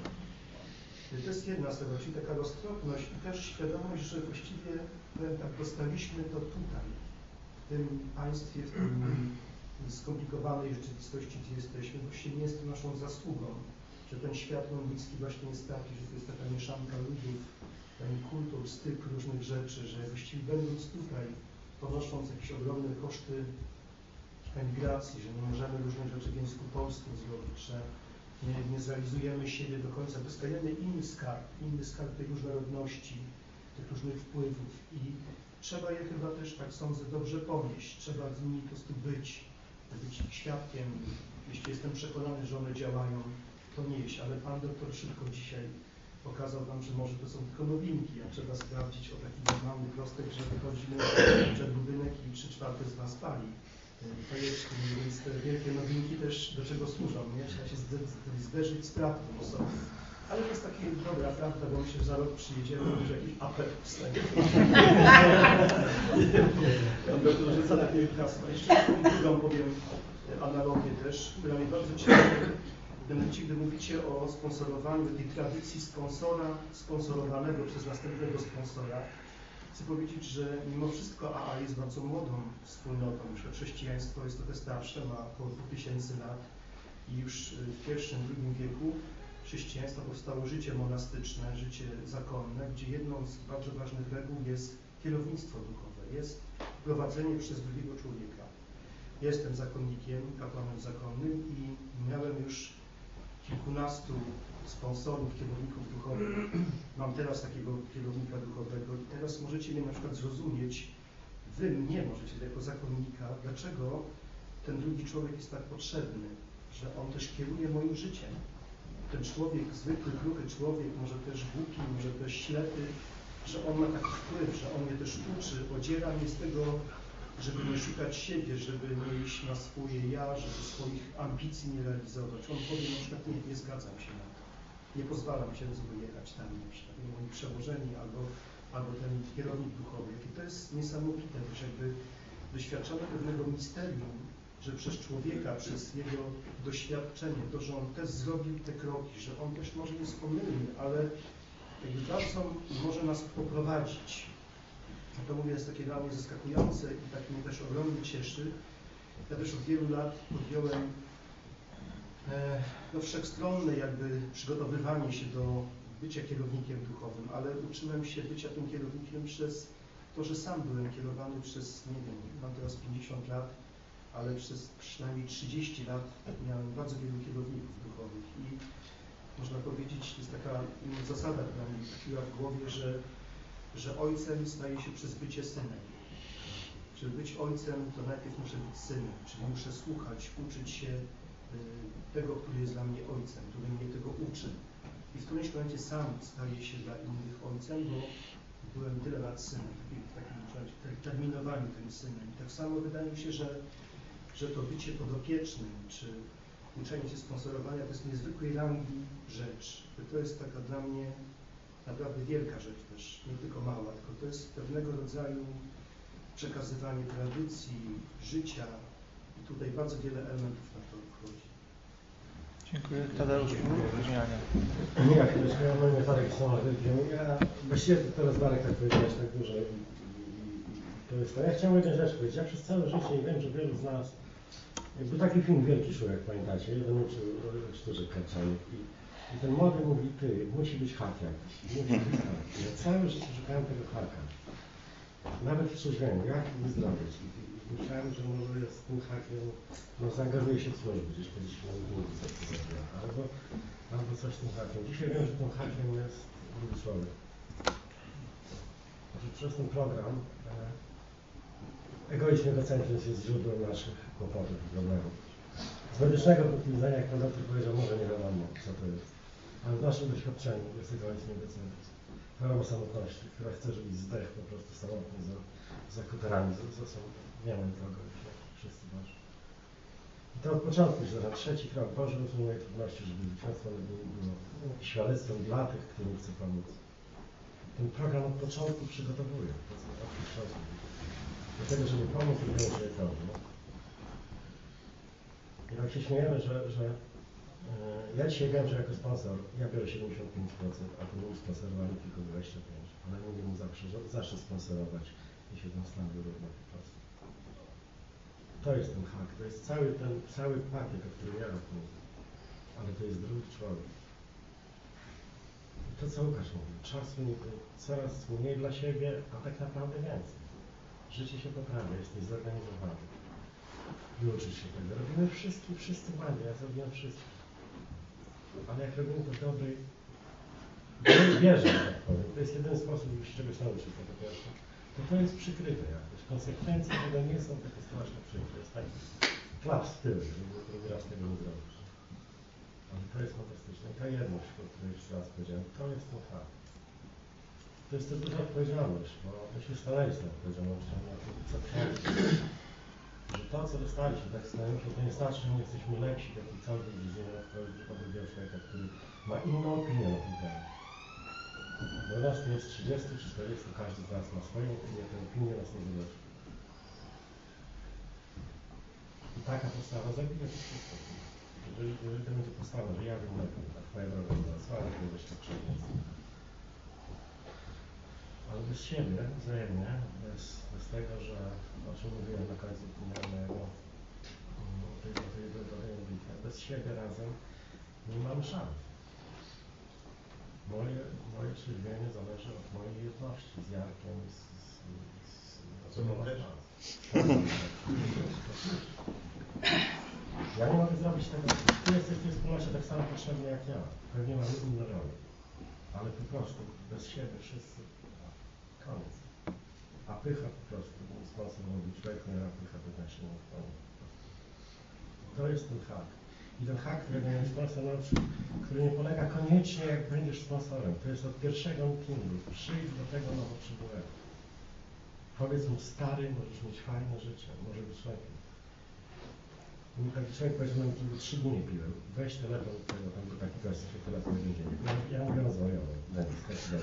To jest jedna sprawa, czyli taka roztropność i też świadomość, że właściwie, powiem tak, dostaliśmy to tutaj, w tym państwie, w tym skomplikowanej rzeczywistości, gdzie jesteśmy, właściwie nie jest to naszą zasługą, że ten świat londyński właśnie jest taki, że to jest taka mieszanka ludów, kultur, styk różnych rzeczy, że właściwie będąc tutaj, ponosząc jakieś ogromne koszty emigracji, że nie możemy różnych rzeczy w języku polskim zrobić, że nie, nie zrealizujemy siebie do końca, dostajemy inny skarb, inny skarb tej różnorodności, tych różnych wpływów i trzeba je chyba też, tak sądzę, dobrze ponieść, trzeba z nimi po prostu być, być świadkiem, jeśli jestem przekonany, że one działają, to nieść, ale Pan doktor szybko dzisiaj pokazał Wam, że może to są tylko nowinki, a trzeba sprawdzić o taki normalny prostek, że wychodzimy przed budynek i trzy czwarte z Was pali. To jest, więc te wielkie nowinki też do czego służą, nie? Trzeba się zderzyć z prawdą osobą. Ale to jest taka dobra prawda, bo myślę, że za rok przyjedziemy, może jakiś apel powstanie. Pan doktor rzuca takie hasła. Jeszcze drugą powiem analogię też, która mnie bardzo ciekawi. Mianowicie, gdy mówicie o sponsorowaniu, tej tradycji sponsora, sponsorowanego przez następnego sponsora, chcę powiedzieć, że mimo wszystko A A jest bardzo młodą wspólnotą. Już chrześcijaństwo jest trochę starsze, ma około dwóch tysięcy lat i już w pierwszym, drugim wieku chrześcijaństwa powstało życie monastyczne, życie zakonne, gdzie jedną z bardzo ważnych reguł jest kierownictwo duchowe, jest prowadzenie przez drugiego człowieka. Jestem zakonnikiem, kapłanem zakonnym i miałem już kilkunastu sponsorów, kierowników duchowych. Mam teraz takiego kierownika duchowego i teraz możecie mnie na przykład zrozumieć, wy mnie możecie jako zakonnika, dlaczego ten drugi człowiek jest tak potrzebny, że on też kieruje moim życiem. Ten człowiek, zwykły, kruchy człowiek, może też głupi, może też ślepy, że on ma taki wpływ, że on mnie też uczy, odziera mnie z tego, żeby nie szukać siebie, żeby nie iść na swoje ja, żeby swoich ambicji nie realizować. On powie na przykład, nie, nie zgadzam się na to. Nie pozwalam księdzu wyjechać tam, na przykład moi przełożeni albo, albo ten kierownik duchowy. I to jest niesamowite, że jakby doświadczamy pewnego misterium, że przez człowieka, przez jego doświadczenie, to, że on też zrobił te kroki, że on też może jest pomylny, ale jakby bardzo może nas poprowadzić. To mówię, jest takie dla mnie zaskakujące i tak mnie też ogromnie cieszy. Ja też od wielu lat podjąłem e, no, wszechstronne jakby przygotowywanie się do bycia kierownikiem duchowym, ale uczyłem się bycia tym kierownikiem przez to, że sam byłem kierowany przez, nie wiem, mam teraz pięćdziesiąt lat, ale przez przynajmniej trzydzieści lat miałem bardzo wielu kierowników duchowych i można powiedzieć, to jest taka zasada, która mi tkwiła w głowie, że że ojcem staje się przez bycie synem. Żeby być ojcem, to najpierw muszę być synem, czyli muszę słuchać, uczyć się y, tego, który jest dla mnie ojcem, który mnie tego uczy. I w którymś momencie sam staję się dla innych ojcem, bo byłem tyle lat synem, w takim terminowaniu tym synem. I tak samo wydaje mi się, że, że to bycie podopiecznym, czy uczenie się sponsorowania, to jest niezwykłej rangi rzecz. To jest taka dla mnie naprawdę wielka rzecz też, nie tylko mała, tylko to jest pewnego rodzaju przekazywanie tradycji, życia i tutaj bardzo wiele elementów na to wchodzi. Dziękuję. Tadeusz, wymianie. Ja chwileczkę, ja mam Marek Samochodził. Ja właściwie teraz Marek tak powiedziałeś tak dużo i, i, i to jest to. Ja chciałem jedną rzecz powiedzieć. Ja przez całe życie i wiem, że wielu z nas, był taki film Wielki Szurek, pamiętacie? Jeden uczył sztuczek karczanych i I ten młody mówi, ty, musi być hak jakiś, musi być hak. Ja całe życie szukałem tego haka. Nawet w trzeźwieniu, jak wyzdrowieć. I myślałem, że może jest tym hakiem, no zaangażuje się w służbę, gdzieś kiedyś na ulicy albo, albo coś tym hakiem. Dzisiaj wiem, że tym hakiem jest drugi człowiek. Znaczy, przez ten program e, egoizm i egocentryzm jest źródłem naszych kłopotów i problemów. Z medycznego punktu widzenia, jak pan doktor powiedział, może nie wiadomo, co to jest. Ale w naszym doświadczeniu jest egoizm i egocentryzm. Choroba samotności, która chce żyć zdech po prostu samotnie za, za kuterami, za, za są, nie ma nikogo, jak wszyscy masz. I to od początku się zaczyna. Trzeci krok, Boże rozumie moje trudności, żeby zwycięstwo nie było świadectwem dla tych, którym chcę pomóc. Ten program od początku przygotowuje, od początku, do tego, żeby pomóc drugiemu człowiekowi. I tak się śmiejemy, że, że yy, ja dzisiaj wiem, że jako sponsor ja biorę siedemdziesiąt pięć procent, a to był sponsorowany tylko dwadzieścia pięć procent. Ale mówię mu zawsze, że zacznę sponsorować i się tam stanowi równo po prostu. To jest ten hak, to jest cały ten, cały pakiet, o którym ja mówię. Ale to jest drugi człowiek. I to co Łukasz mówił, czasu niby coraz mniej dla siebie, a tak naprawdę więcej. Życie się poprawia, jesteś zorganizowany. I uczysz się tego. Robimy wszystko, wszyscy błędy, ja zrobiłem wszystko. Ale jak robimy to w dobrej wierze, tak powiem, to jest jeden sposób, żeby się czegoś nauczyć, to po pierwsze. To to jest przykryte jakoś. Konsekwencje tego nie są takie straszne przykre. Jest taki klaps w tył, żeby drugi raz tego nie zrobić. Ale to jest fantastyczne. I ta jedność, o której jeszcze raz powiedziałem, to jest ten fakt. To jest też duża odpowiedzialność, bo myśmy stanęli z tą odpowiedzialnością na to, co przychodzi. Że to, co dostaliśmy, tak stanęło się, to nie znaczy, że my jesteśmy lepsi w jakiejkolwiek dziedzinie, to jest drugiego człowieka, który ma inną opinię na ten temat. Bo nas tu jest trzydziestu czy czterdziestu, każdy z nas ma swoją opinię, tę opinię nas nie wynosi. I taka postawa zabija to wszystko. Jeżeli, jeżeli to będzie postawa, że ja wiem lepiej, a twoja droga nie zasłania, to doświadczenie jest. Ale bez siebie, wzajemnie, bez, bez tego, że o czym mówiłem na końcu mojego tej, tej, tej, tej bitwy, bez siebie razem nie mamy szans. Moje, moje trzeźwienie zależy od mojej jedności z Jarkiem, z... z, z, z co mam też? Ja nie mogę zrobić tego, ty jesteś w tej wspólnocie tak samo potrzebny jak ja. Pewnie mamy inne role. Ale po prostu bez siebie wszyscy koniec. A pycha po prostu, sponsor mówi, człowiek nie ma pycha, to znaczy nie wpłynie. To jest ten hak. I ten hak, którego mnie sponsor nauczył, który nie polega koniecznie, jak będziesz sponsorem. To jest od pierwszego meetingu. Przyjdź do tego nowo przybyłego. Powiedz mu, stary, możesz mieć fajne życie, może być lepiej. I taki człowiek powiedział na meetingu, trzy dni nie piłem. Weź telefon do tego, tam był taki gość, się telefon do więzienia. Ja mówię rozwojowo, Denis,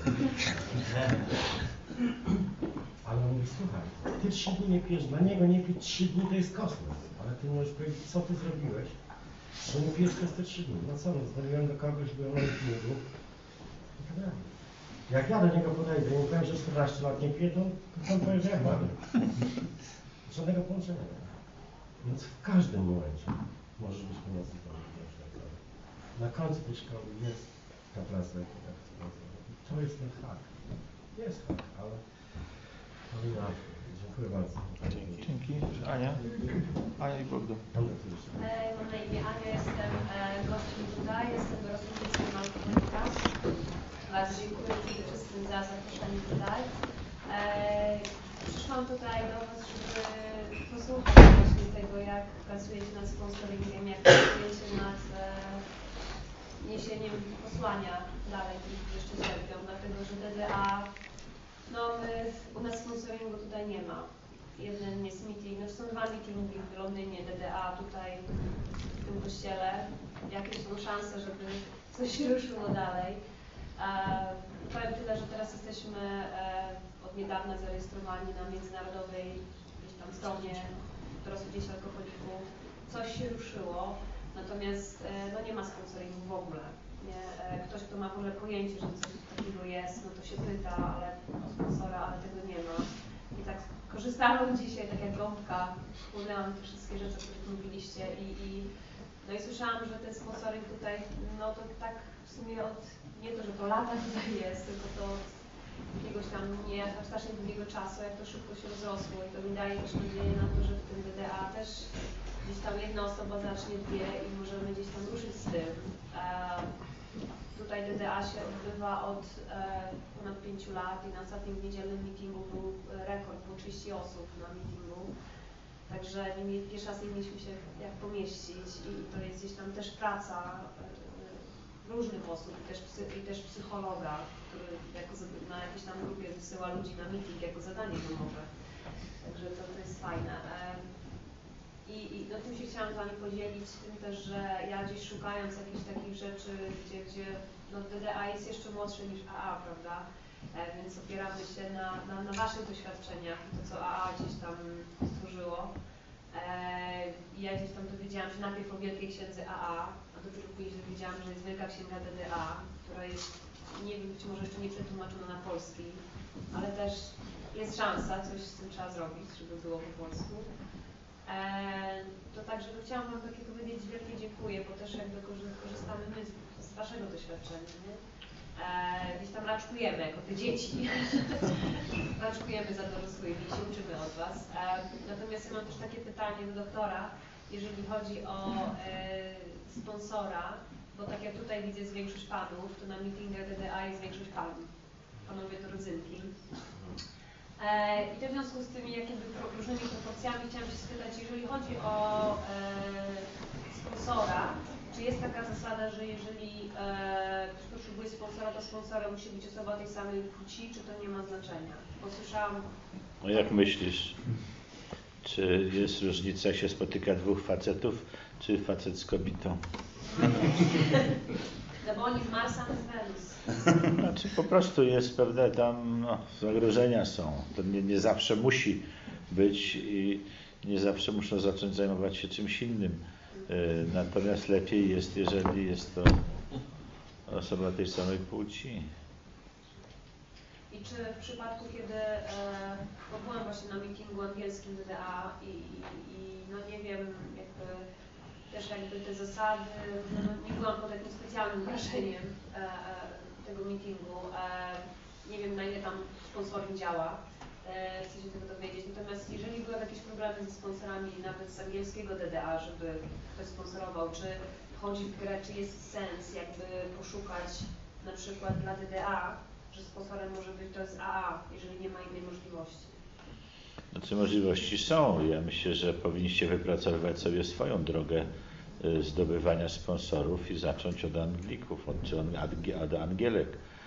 ale on mówi, słuchaj, ty trzy dni nie pijesz, dla niego nie pić trzy dni to jest kosmos. Ale ty możesz powiedzieć, co ty zrobiłeś, że nie pijesz przez te trzy dni. No co, no, dzwoniłem do kogoś, byłem na meetingu. I tak dalej. Jak ja do niego podejdę i mu powiem, że czternaście lat nie piję, to on powie, że jak mamy. Żadnego połączenia nie ma. Więc w każdym momencie możesz być pomocnikiem. Na końcu tej szkoły jest ta praca, jak to jest ten hak. Jest hak, ale to inaczej. Dziękuję bardzo. Dzięki. Dzięki. Ania? Ania i Bogdan. Mam na imię Ania, jestem gościem tutaj, jestem dorosłym dzieckiem alkoholika. Bardzo dziękuję przede wszystkim za zaproszenie tutaj. Przyszłam tutaj do Was, żeby posłuchać właśnie tego, jak pracujecie nad sponsoringiem, jak pracujecie nad e, niesieniem posłania dalej tych, którzy jeszcze cierpią, dlatego że D D A, no my, u nas sponsoringu tutaj nie ma. Jeden jest meeting, no są dwa meetingi w Londynie, D D A tutaj w tym kościele. Jakieś są szanse, żeby coś się ruszyło dalej. E, powiem tyle, że teraz jesteśmy e, od niedawna zarejestrowani na międzynarodowej gdzieś tam stronie dorosłych dzieci alkoholików. Coś się ruszyło, natomiast e, no nie ma sponsoringu w ogóle. Nie? E, ktoś, kto ma w ogóle pojęcie, że coś takiego jest, no to się pyta, ale o sponsora, ale tego nie ma. I tak korzystałam dzisiaj, tak jak gąbka, wspomniałam te wszystkie rzeczy, o których mówiliście i, i no i słyszałam, że ten sponsoring tutaj, no to tak w sumie od, nie to, że to lata tutaj jest, tylko to od jakiegoś tam nie aż strasznie długiego czasu, jak to szybko się rozrosło i to mi daje też nadzieję na to, że w tym D D A też gdzieś tam jedna osoba zacznie dwie i możemy gdzieś tam ruszyć z tym. E, tutaj D D A się odbywa od e, ponad pięciu lat i na ostatnim niedzielnym meetingu był rekord, było trzydzieści osób na meetingu. Także nie, pierwszy raz nie mieliśmy się jak pomieścić i to jest gdzieś tam też praca e, różnych osób i też, psy, i też psychologa, który jako, na jakiejś tam grupie wysyła ludzi na meeting jako zadanie domowe. Także to, to jest fajne. E, I, i no, tym się chciałam z Wami podzielić, tym też, że ja gdzieś szukając jakichś takich rzeczy, gdzie, gdzie no, D D A jest jeszcze młodszy niż A A, prawda? E, więc opieramy się na, na, na Waszych doświadczeniach, to co A A gdzieś tam stworzyło. E, ja gdzieś tam dowiedziałam się najpierw o Wielkiej Księdze A A, a dopiero później dowiedziałam, że jest Wielka Księga D D A, która jest, nie wiem, być może jeszcze nie przetłumaczona na polski, ale też jest szansa, coś z tym trzeba zrobić, żeby było po polsku. E, to także no, chciałam Wam takie powiedzieć wielkie dziękuję, bo też jakby korzy- korzystamy my z, z Waszego doświadczenia, nie? E, gdzieś tam raczkujemy jako te dzieci, raczkujemy za dorosłymi i się uczymy od Was. E, natomiast ja mam też takie pytanie do doktora, jeżeli chodzi o e, sponsora, bo tak jak tutaj widzę jest większość panów, to na meetingach D D A jest większość pań, panowie to rodzynki. E, I to w związku z tymi jakimi różnymi proporcjami chciałam się spytać, jeżeli chodzi o e, sponsora, czy jest taka zasada, że jeżeli e, ktoś potrzebuje sponsora, to sponsorem musi być osoba tej samej płci, czy to nie ma znaczenia? Bo słyszałam... No jak myślisz, czy jest różnica, jak się spotyka dwóch facetów, czy facet z kobietą? No bo oni z Marsa, my z Wenus. Znaczy po prostu jest pewne tam no, zagrożenia są. To nie, nie zawsze musi być i nie zawsze muszą zacząć zajmować się czymś innym. Natomiast lepiej jest, jeżeli jest to osoba tej samej płci. I czy w przypadku, kiedy e, bo byłam właśnie na meetingu angielskim D D A i, i, i no nie wiem, jakby też jakby te zasady, no nie byłam pod jakimś specjalnym wrażeniem e, e, tego meetingu. E, nie wiem, na ile tam sponsoring działa. E, chcę się tego dowiedzieć. Natomiast jeżeli były jakieś problemy ze sponsorami, nawet z angielskiego D D A, żeby ktoś sponsorował, czy wchodzi w grę, czy jest sens jakby poszukać na przykład dla D D A, że sponsorem może być to z A A, jeżeli nie ma innej możliwości? Znaczy możliwości są. Ja myślę, że powinniście wypracowywać sobie swoją drogę zdobywania sponsorów i zacząć od Anglików, od, czy od Angielek.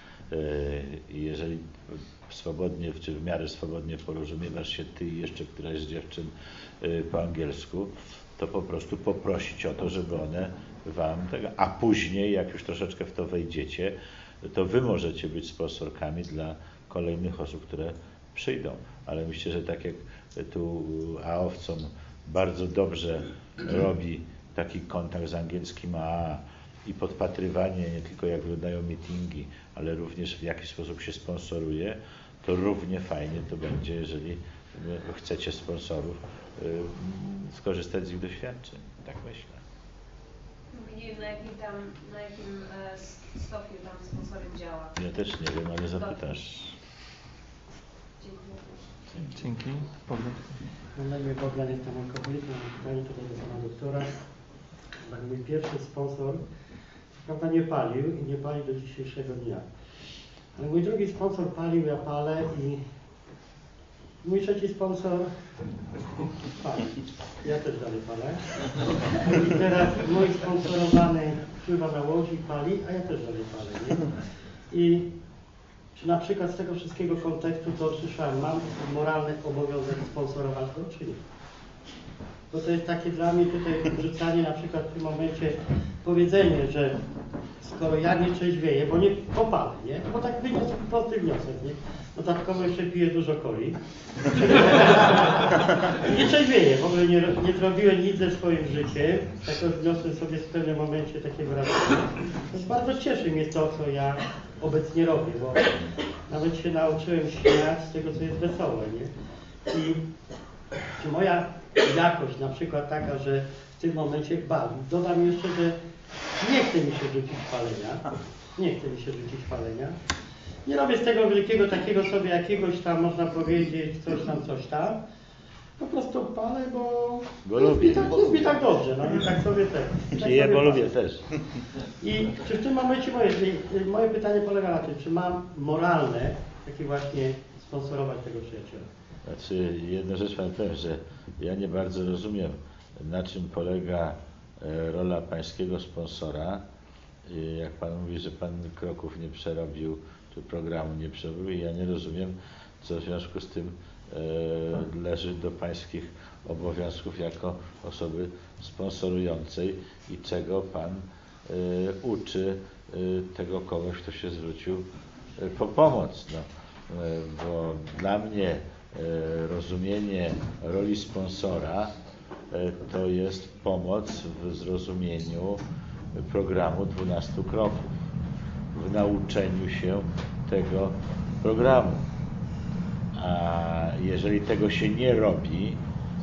I jeżeli swobodnie, czy w miarę swobodnie porozumiewasz się ty i jeszcze któraś z dziewczyn po angielsku, to po prostu poprosić o to, żeby one wam tego, a później jak już troszeczkę w to wejdziecie, to wy możecie być sponsorkami dla kolejnych osób, które przyjdą. Ale myślę, że tak jak tu A-owcom bardzo dobrze robi taki kontakt z angielskim A A i podpatrywanie nie tylko jak wyglądają meetingi, ale również w jaki sposób się sponsoruje, to równie fajnie to będzie, jeżeli chcecie sponsorów skorzystać z ich doświadczeń. Tak myślę. Nie wiem, na jakim tam, na jakim e, stopniu tam sponsorem działa. Ja też nie wiem, ale zapytasz. Dziękuję. Dzięki. Pogląd. Mam na imię Bogdan, jestem alkoholikiem. Mam pytanie tutaj do pana doktora. Tak, mój pierwszy sponsor, prawda, nie palił i nie pali do dzisiejszego dnia. Ale mój drugi sponsor palił, ja palę i mój trzeci sponsor pali. Ja też dalej palę. I teraz mój sponsorowany pływa na łodzi, pali, a ja też dalej palę. Nie? I czy na przykład z tego wszystkiego kontekstu to słyszałem, mam moralny obowiązek sponsorować go, czy nie? Bo to jest takie dla mnie tutaj rzucanie na przykład w tym momencie powiedzenie, że skoro ja nie trzeźwieję, bo nie popalę, nie? Bo tak wyniosę prosty wniosek, nie? Dodatkowo jeszcze piję dużo coli. Nie trzeźwieję, w ogóle nie, nie zrobiłem nic ze swoim życiem. Tak już wniosłem sobie w pewnym momencie takie wrażenie. To bardzo cieszy mnie to, co ja obecnie robię, bo nawet się nauczyłem śmiać z tego, co jest wesołe, nie? I czy moja jakość na przykład taka, że w tym momencie bawi. Dodam jeszcze, że nie chce mi się rzucić palenia. Nie chce mi się rzucić palenia. Nie robię z tego wielkiego takiego sobie jakiegoś tam, można powiedzieć, coś tam, coś tam. Po prostu palę, bo... Bo lubię. I tak, jest mi tak dobrze, no i tak sobie też. Tak I ja sobie bo palę. lubię też. I czy w tym momencie moje, moje pytanie polega na tym, czy mam moralne takie właśnie sponsorować tego przyjaciela? Znaczy, jedna rzecz Pan powiem, że ja nie bardzo rozumiem, na czym polega rola pańskiego sponsora. Jak Pan mówi, że Pan kroków nie przerobił, czy programu nie przerobił, ja nie rozumiem, co w związku z tym e, leży do pańskich obowiązków jako osoby sponsorującej i czego Pan e, uczy e, tego kogoś, kto się zwrócił e, po pomoc. No, e, bo dla mnie rozumienie roli sponsora to jest pomoc w zrozumieniu programu dwunastu kroków, w nauczeniu się tego programu. A jeżeli tego się nie robi,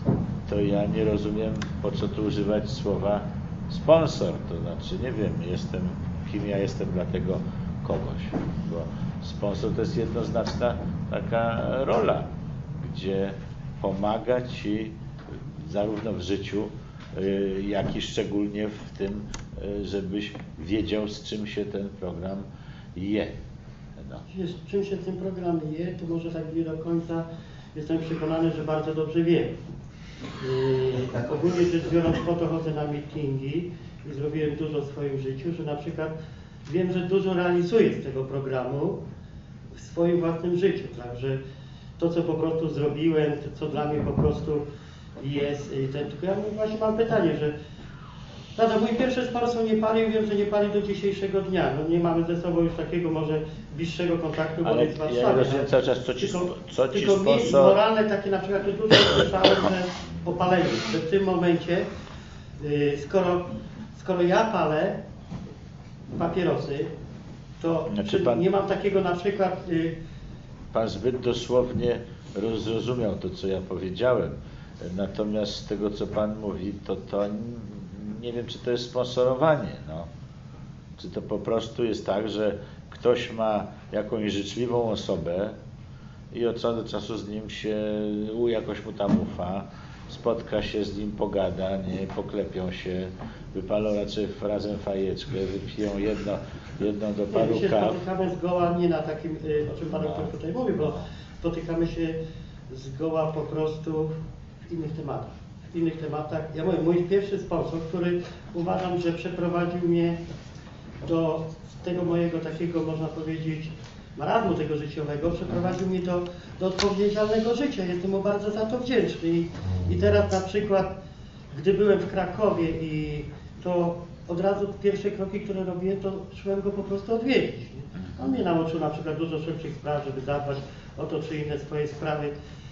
to ja nie rozumiem, po co tu używać słowa sponsor. To znaczy, nie wiem, jestem, kim ja jestem dla tego kogoś. Bo sponsor to jest jednoznaczna taka rola, gdzie pomaga Ci zarówno w życiu, jak i szczególnie w tym, żebyś wiedział, z czym się ten program je. No. Z czym się ten program je, to może tak nie do końca jestem przekonany, że bardzo dobrze wiem. Yy, ogólnie rzecz biorąc, po to chodzę na meetingi i zrobiłem dużo w swoim życiu, że na przykład wiem, że dużo realizuję z tego programu w swoim własnym życiu. Także to, co po prostu zrobiłem, to, co dla mnie po prostu jest, ten, tylko ja właśnie mam pytanie, że prawda, mój pierwszy sponsor nie palił, wiem, że nie pali do dzisiejszego dnia. No nie mamy ze sobą już takiego może bliższego kontaktu, bo ale jest w ja Warszawie. rozumiem cały czas, co ci, tylko, co ci tylko sponsor... moralne takie na przykład, to dużo słyszałem, że o paleniu, że w tym momencie, yy, skoro, skoro ja palę papierosy, to Znaczy czy pan- nie mam takiego na przykład... Yy, Pan zbyt dosłownie rozrozumiał to, co ja powiedziałem. Natomiast z tego, co Pan mówi, to, to nie wiem, czy to jest sponsorowanie. No. Czy to po prostu jest tak, że ktoś ma jakąś życzliwą osobę i od czasu do czasu z nim się, u, jakoś mu tam ufa, spotka się z nim, pogada, nie, poklepią się, wypalą raczej razem fajeczkę, wypiją jedno, jedną do Nie, paru my się kaw. spotykamy zgoła nie na takim, y, o czym Pan doktor tutaj mówi, bo spotykamy się zgoła po prostu w innych tematach. W innych tematach. Ja mówię, mój pierwszy sponsor, który uważam, że przeprowadził mnie do tego mojego takiego, można powiedzieć, marazmu tego życiowego, przeprowadził mnie do, do odpowiedzialnego życia. Jestem mu bardzo za to wdzięczny. I, i teraz na przykład, gdy byłem w Krakowie i to od razu pierwsze kroki, które robiłem, to szłem go po prostu odwiedzić. Nie? On mnie nauczył na przykład dużo szybszych spraw, żeby zadbać o to czy inne swoje sprawy.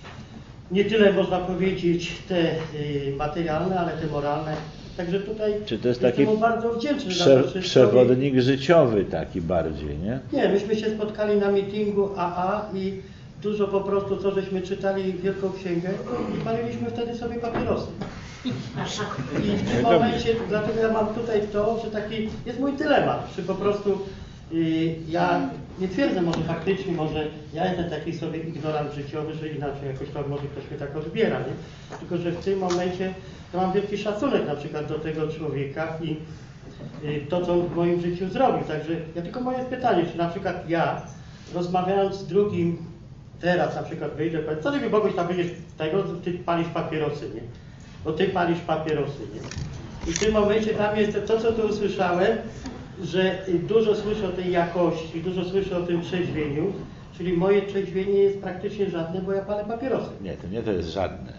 Nie tyle można powiedzieć te y, materialne, ale te moralne. Także tutaj Czy to jest jestem taki mu bardzo wdzięczny prze, za to wszystko. przewodnik życiowy taki bardziej, nie? Nie, myśmy się spotkali na meetingu A A i dużo po prostu, co żeśmy czytali Wielką Księgę i paliliśmy wtedy sobie papierosy. I w tym momencie, dlatego ja mam tutaj to, że taki jest mój dylemat, czy po prostu y, ja nie twierdzę, może faktycznie, może ja jestem taki sobie ignorant życiowy, że inaczej jakoś to może ktoś mnie tak odbiera, nie? Tylko że w tym momencie to mam wielki szacunek na przykład do tego człowieka i y, to, co on w moim życiu zrobił. Także ja tylko moje pytanie, czy na przykład ja, rozmawiając z drugim teraz na przykład wyjdę, powiem, co ty mi Boguś tam będziesz tego, ty palisz papierosy, nie? Bo ty palisz papierosy, nie? I w tym momencie tam jest to, co tu usłyszałem, że dużo słyszę o tej jakości, dużo słyszę o tym trzeźwieniu, czyli moje trzeźwienie jest praktycznie żadne, bo ja palę papierosy. Nie, to nie to jest żadne.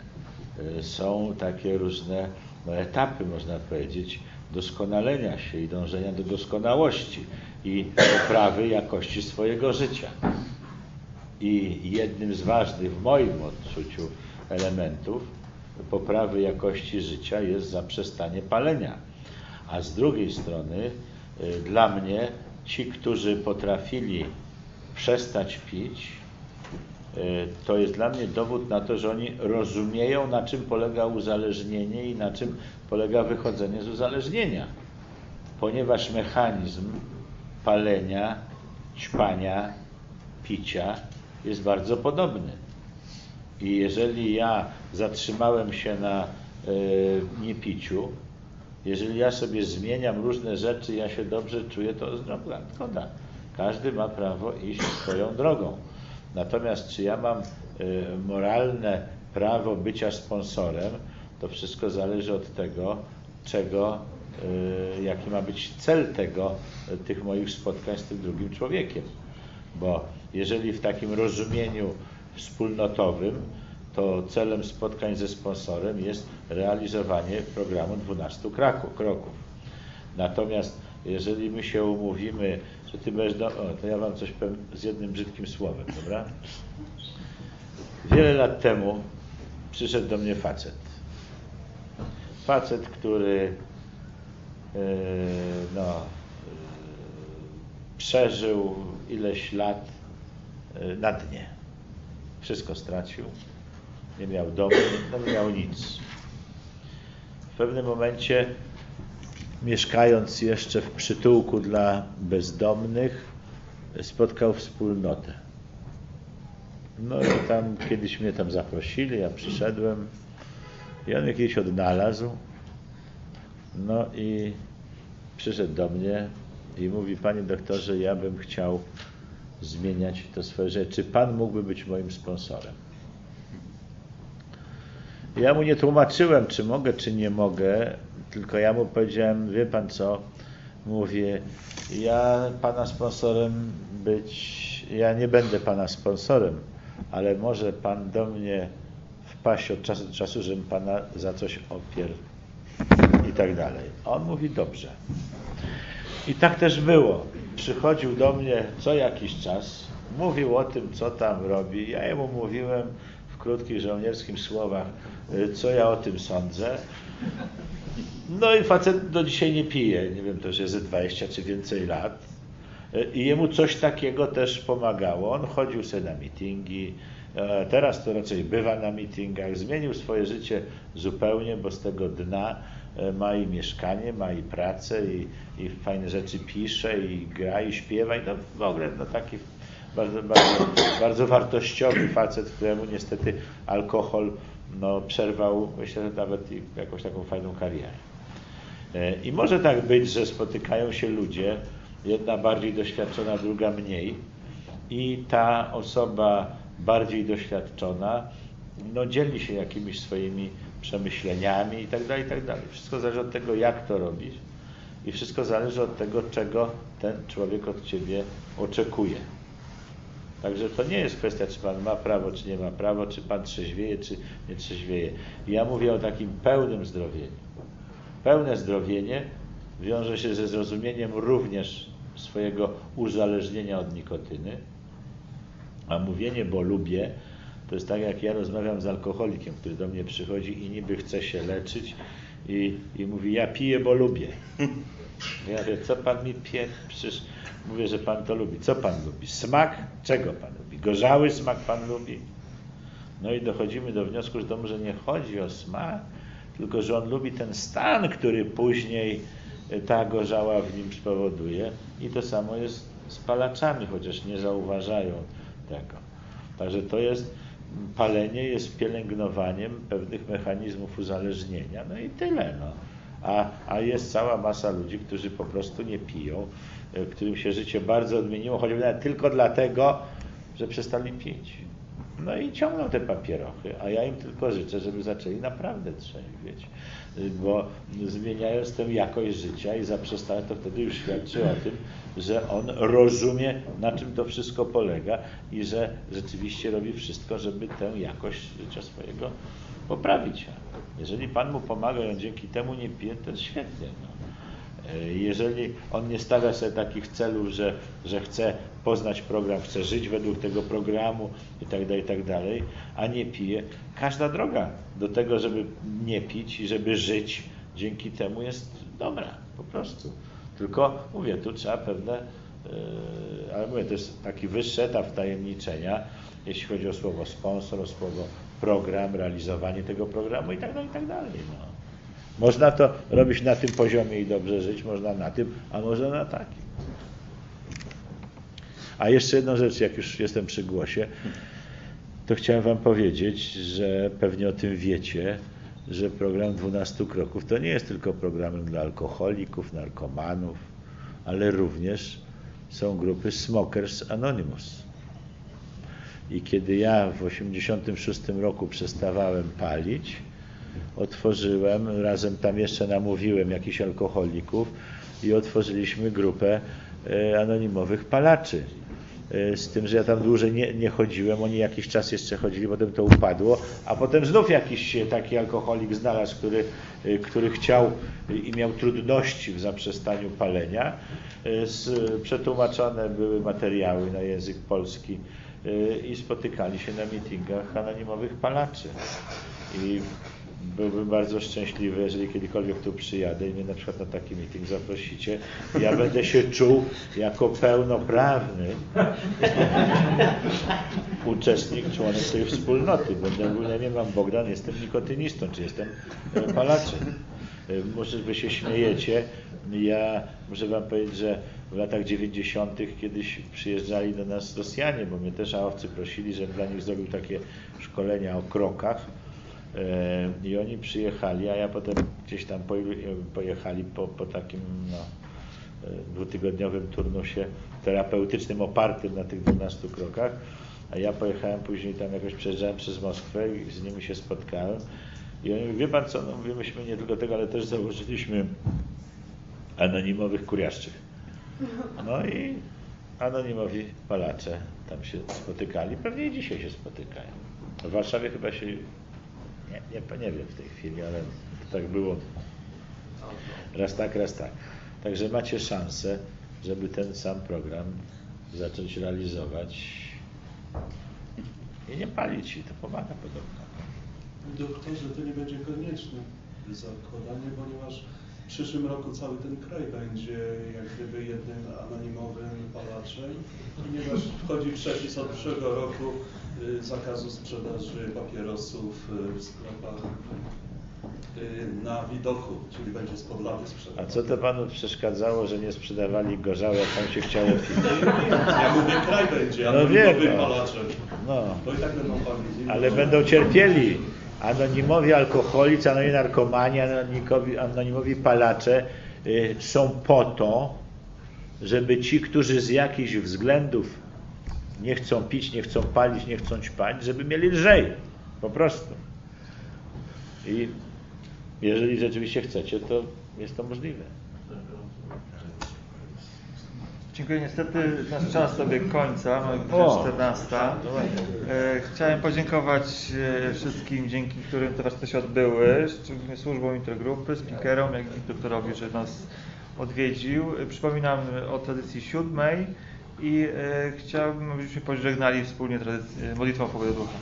Są takie różne no, etapy, można powiedzieć, doskonalenia się i dążenia do doskonałości i poprawy jakości swojego życia. I jednym z ważnych w moim odczuciu elementów poprawy jakości życia jest zaprzestanie palenia. A z drugiej strony y, dla mnie ci, którzy potrafili przestać pić, y, to jest dla mnie dowód na to, że oni rozumieją, na czym polega uzależnienie i na czym polega wychodzenie z uzależnienia. Ponieważ mechanizm palenia, ćpania, picia jest bardzo podobny. I jeżeli ja zatrzymałem się na y, niepiciu, jeżeli ja sobie zmieniam różne rzeczy, ja się dobrze czuję, to zgoda. Każdy ma prawo iść swoją drogą. Natomiast czy ja mam y, moralne prawo bycia sponsorem, to wszystko zależy od tego, czego, y, jaki ma być cel tego, y, tych moich spotkań z tym drugim człowiekiem. Bo jeżeli w takim rozumieniu wspólnotowym, to celem spotkań ze sponsorem jest realizowanie programu dwunastu kroków. Natomiast jeżeli my się umówimy, że ty będziesz, do... o, to ja wam coś powiem z jednym brzydkim słowem, dobra? Wiele lat temu przyszedł do mnie facet. Facet, który yy, no, yy, przeżył ileś lat yy, na dnie. Wszystko stracił. Nie miał domu, no nie miał nic. pewnym momencie, mieszkając jeszcze w przytułku dla bezdomnych, spotkał wspólnotę. No i tam kiedyś mnie tam zaprosili, ja przyszedłem i on mnie kiedyś odnalazł. No i przyszedł do mnie i mówi: panie doktorze, ja bym chciał zmieniać to swoje życie. Czy pan mógłby być moim sponsorem? Ja mu nie tłumaczyłem, czy mogę, czy nie mogę, tylko ja mu powiedziałem: wie pan co, mówię, ja pana sponsorem być, ja nie będę pana sponsorem, ale może pan do mnie wpaść od czasu do czasu, żebym pana za coś opier i tak dalej. A on mówi: dobrze. I tak też było. Przychodził do mnie co jakiś czas, mówił o tym, co tam robi. Ja jemu mówiłem w krótkich żołnierskich słowach, co ja o tym sądzę. No i facet do dzisiaj nie pije, nie wiem, to już jest ze dwadzieścia czy więcej lat. I jemu coś takiego też pomagało. On chodził sobie na mityngi, teraz to raczej bywa na mitingach, zmienił swoje życie zupełnie, bo z tego dna ma i mieszkanie, ma i pracę, i, i fajne rzeczy pisze, i gra, i śpiewa, i no w ogóle no taki bardzo, bardzo, bardzo wartościowy facet, któremu niestety alkohol no, przerwał, myślę, że nawet i jakąś taką fajną karierę. I może tak być, że spotykają się ludzie, jedna bardziej doświadczona, druga mniej, i ta osoba bardziej doświadczona no, dzieli się jakimiś swoimi przemyśleniami i tak dalej, i tak dalej. Wszystko zależy od tego, jak to robisz, i wszystko zależy od tego, czego ten człowiek od ciebie oczekuje. Także to nie jest kwestia, czy pan ma prawo, czy nie ma prawa, czy pan trzeźwieje, czy nie trzeźwieje. Ja mówię o takim pełnym zdrowieniu. Pełne zdrowienie wiąże się ze zrozumieniem również swojego uzależnienia od nikotyny, a mówienie, bo lubię, to jest tak, jak ja rozmawiam z alkoholikiem, który do mnie przychodzi i niby chce się leczyć i, i mówi: ja piję, bo lubię. Ja mówię: co pan mi pije? Przecież mówię, że pan to lubi. Co pan lubi? Smak? Czego pan lubi? Gorzały smak pan lubi? No i dochodzimy do wniosku, że to może nie chodzi o smak, tylko że on lubi ten stan, który później ta gorzała w nim spowoduje. I to samo jest z palaczami, chociaż nie zauważają tego. Także to jest, palenie jest pielęgnowaniem pewnych mechanizmów uzależnienia. No i tyle. No. A, a jest cała masa ludzi, którzy po prostu nie piją, którym się życie bardzo odmieniło, choćby nawet tylko dlatego, że przestali pić. No i ciągną te papierochy, a ja im tylko życzę, żeby zaczęli naprawdę trzeźwieć, bo zmieniając tę jakość życia i zaprzestanie, to wtedy już świadczy o tym, że on rozumie, na czym to wszystko polega i że rzeczywiście robi wszystko, żeby tę jakość życia swojego poprawić. Jeżeli Pan mu pomaga i on dzięki temu nie pije, to jest świetnie. No. Jeżeli on nie stawia sobie takich celów, że, że chce poznać program, chce żyć według tego programu i tak dalej, i tak dalej, a nie pije, każda droga do tego, żeby nie pić i żeby żyć dzięki temu jest dobra, po prostu. Tylko mówię, tu trzeba pewne, yy, ale mówię, to jest taki wyższy etap wtajemniczenia, jeśli chodzi o słowo sponsor, o słowo program, realizowanie tego programu i tak dalej, i tak dalej. No. Można to robić na tym poziomie i dobrze żyć, można na tym, a można na takim. A jeszcze jedną rzecz, jak już jestem przy głosie, to chciałem wam powiedzieć, że pewnie o tym wiecie, że program dwunastu kroków to nie jest tylko programem dla alkoholików, narkomanów, ale również są grupy Smokers Anonymous. I kiedy ja w osiemdziesiątym szóstym roku przestawałem palić, otworzyłem, razem tam jeszcze namówiłem jakichś alkoholików i otworzyliśmy grupę e, anonimowych palaczy. E, z tym, że ja tam dłużej nie, nie chodziłem, oni jakiś czas jeszcze chodzili, potem to upadło, a potem znów jakiś taki alkoholik znalazł, który, e, który chciał i miał trudności w zaprzestaniu palenia. E, z, przetłumaczone były materiały na język polski e, i spotykali się na mitingach anonimowych palaczy. I byłbym bardzo szczęśliwy, jeżeli kiedykolwiek tu przyjadę i mnie na przykład na taki meeting zaprosicie. Ja będę się czuł jako pełnoprawny uczestnik, członek tej wspólnoty. Będę mówił, nie mam Bogdan, jestem nikotynistą, czy jestem palaczem. Y, Może wy się śmiejecie. Ja muszę wam powiedzieć, że w latach dziewięćdziesiątych kiedyś przyjeżdżali do nas Rosjanie, bo mnie też A O Wcy prosili, żebym dla nich zrobił takie szkolenia o krokach. Y, I oni przyjechali, a ja potem gdzieś tam pojechali po, po takim no, dwutygodniowym turnusie terapeutycznym opartym na tych dwunastu krokach, a ja pojechałem później tam jakoś, przejeżdżałem przez Moskwę i z nimi się spotkałem i oni mówią, wie pan co, no mówię, myśmy nie tylko tego, ale też założyliśmy anonimowych kuriaszczych. No i anonimowi palacze tam się spotykali, pewnie i dzisiaj się spotykają. W Warszawie chyba się, nie, nie, nie wiem w tej chwili, ale tak było raz tak, raz tak. Także macie szansę, żeby ten sam program zacząć realizować i nie palić, i to pomaga podobno. Doktorze, to nie będzie konieczne zakładanie, ponieważ w przyszłym roku cały ten kraj będzie jak gdyby jednym anonimowym palaczem, ponieważ wchodzi przepis od przyszłego roku y, zakazu sprzedaży papierosów y, w sklepach y, na widoku, czyli będzie spod lady sprzedawać. A co to panu przeszkadzało, że nie sprzedawali gorzał, jak tam się chciało pić? Ja mówię, kraj będzie No wiem, anonimowym no. palaczem. No. Bo i tak będą palili. Ale będą cierpieli. Anonimowi alkoholicy, anonimowi narkomani, anonimowi, anonimowi palacze y, są po to, żeby ci, którzy z jakichś względów nie chcą pić, nie chcą palić, nie chcą ćpać, żeby mieli lżej. Po prostu. I jeżeli rzeczywiście chcecie, to jest to możliwe. Dziękuję. Niestety nasz czas dobiegł końca, mamy godzina czternasta. E, chciałem podziękować e, wszystkim, dzięki którym te warsztaty się odbyły, szczególnie służbom Intergrupy, speakerom, jak i doktorowi, że nas odwiedził. E, przypominam o tradycji siódmej i e, chciałbym, abyśmy pożegnali wspólnie tradycję, modlitwą o pogodę ducha.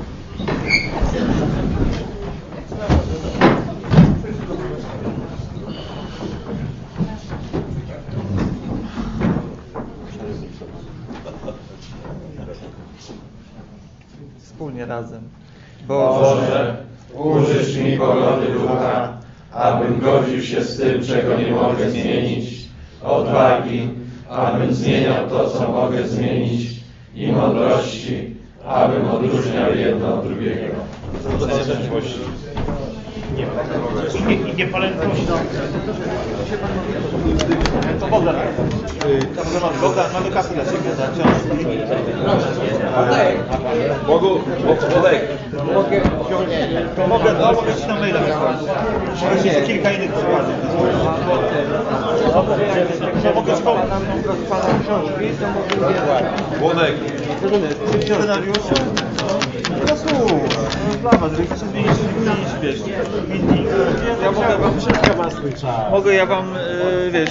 Wspólnie razem. Boże, użycz mi pogody ducha, abym godził się z tym, czego nie mogę zmienić, odwagi, abym zmieniał to, co mogę zmienić, i mądrości, abym odróżniał jedno od drugiego. Nie, nie, nie palętności. To Bogdan. Bogdan, mamy kasę dla Ciebie za książkę. Bogu, Bogek. Mogę wziąć, to mogę, no, mogę Ci na maila wysłać. Może jeszcze kilka innych przykładów. Mogę Ci pomóc. Włodek. Scenariusz? No słuchaj, dla Was, żeby chcecie zmienić, zmienić, wiesz, inni. Ja mogę Wam, mogę ja Wam, wiesz,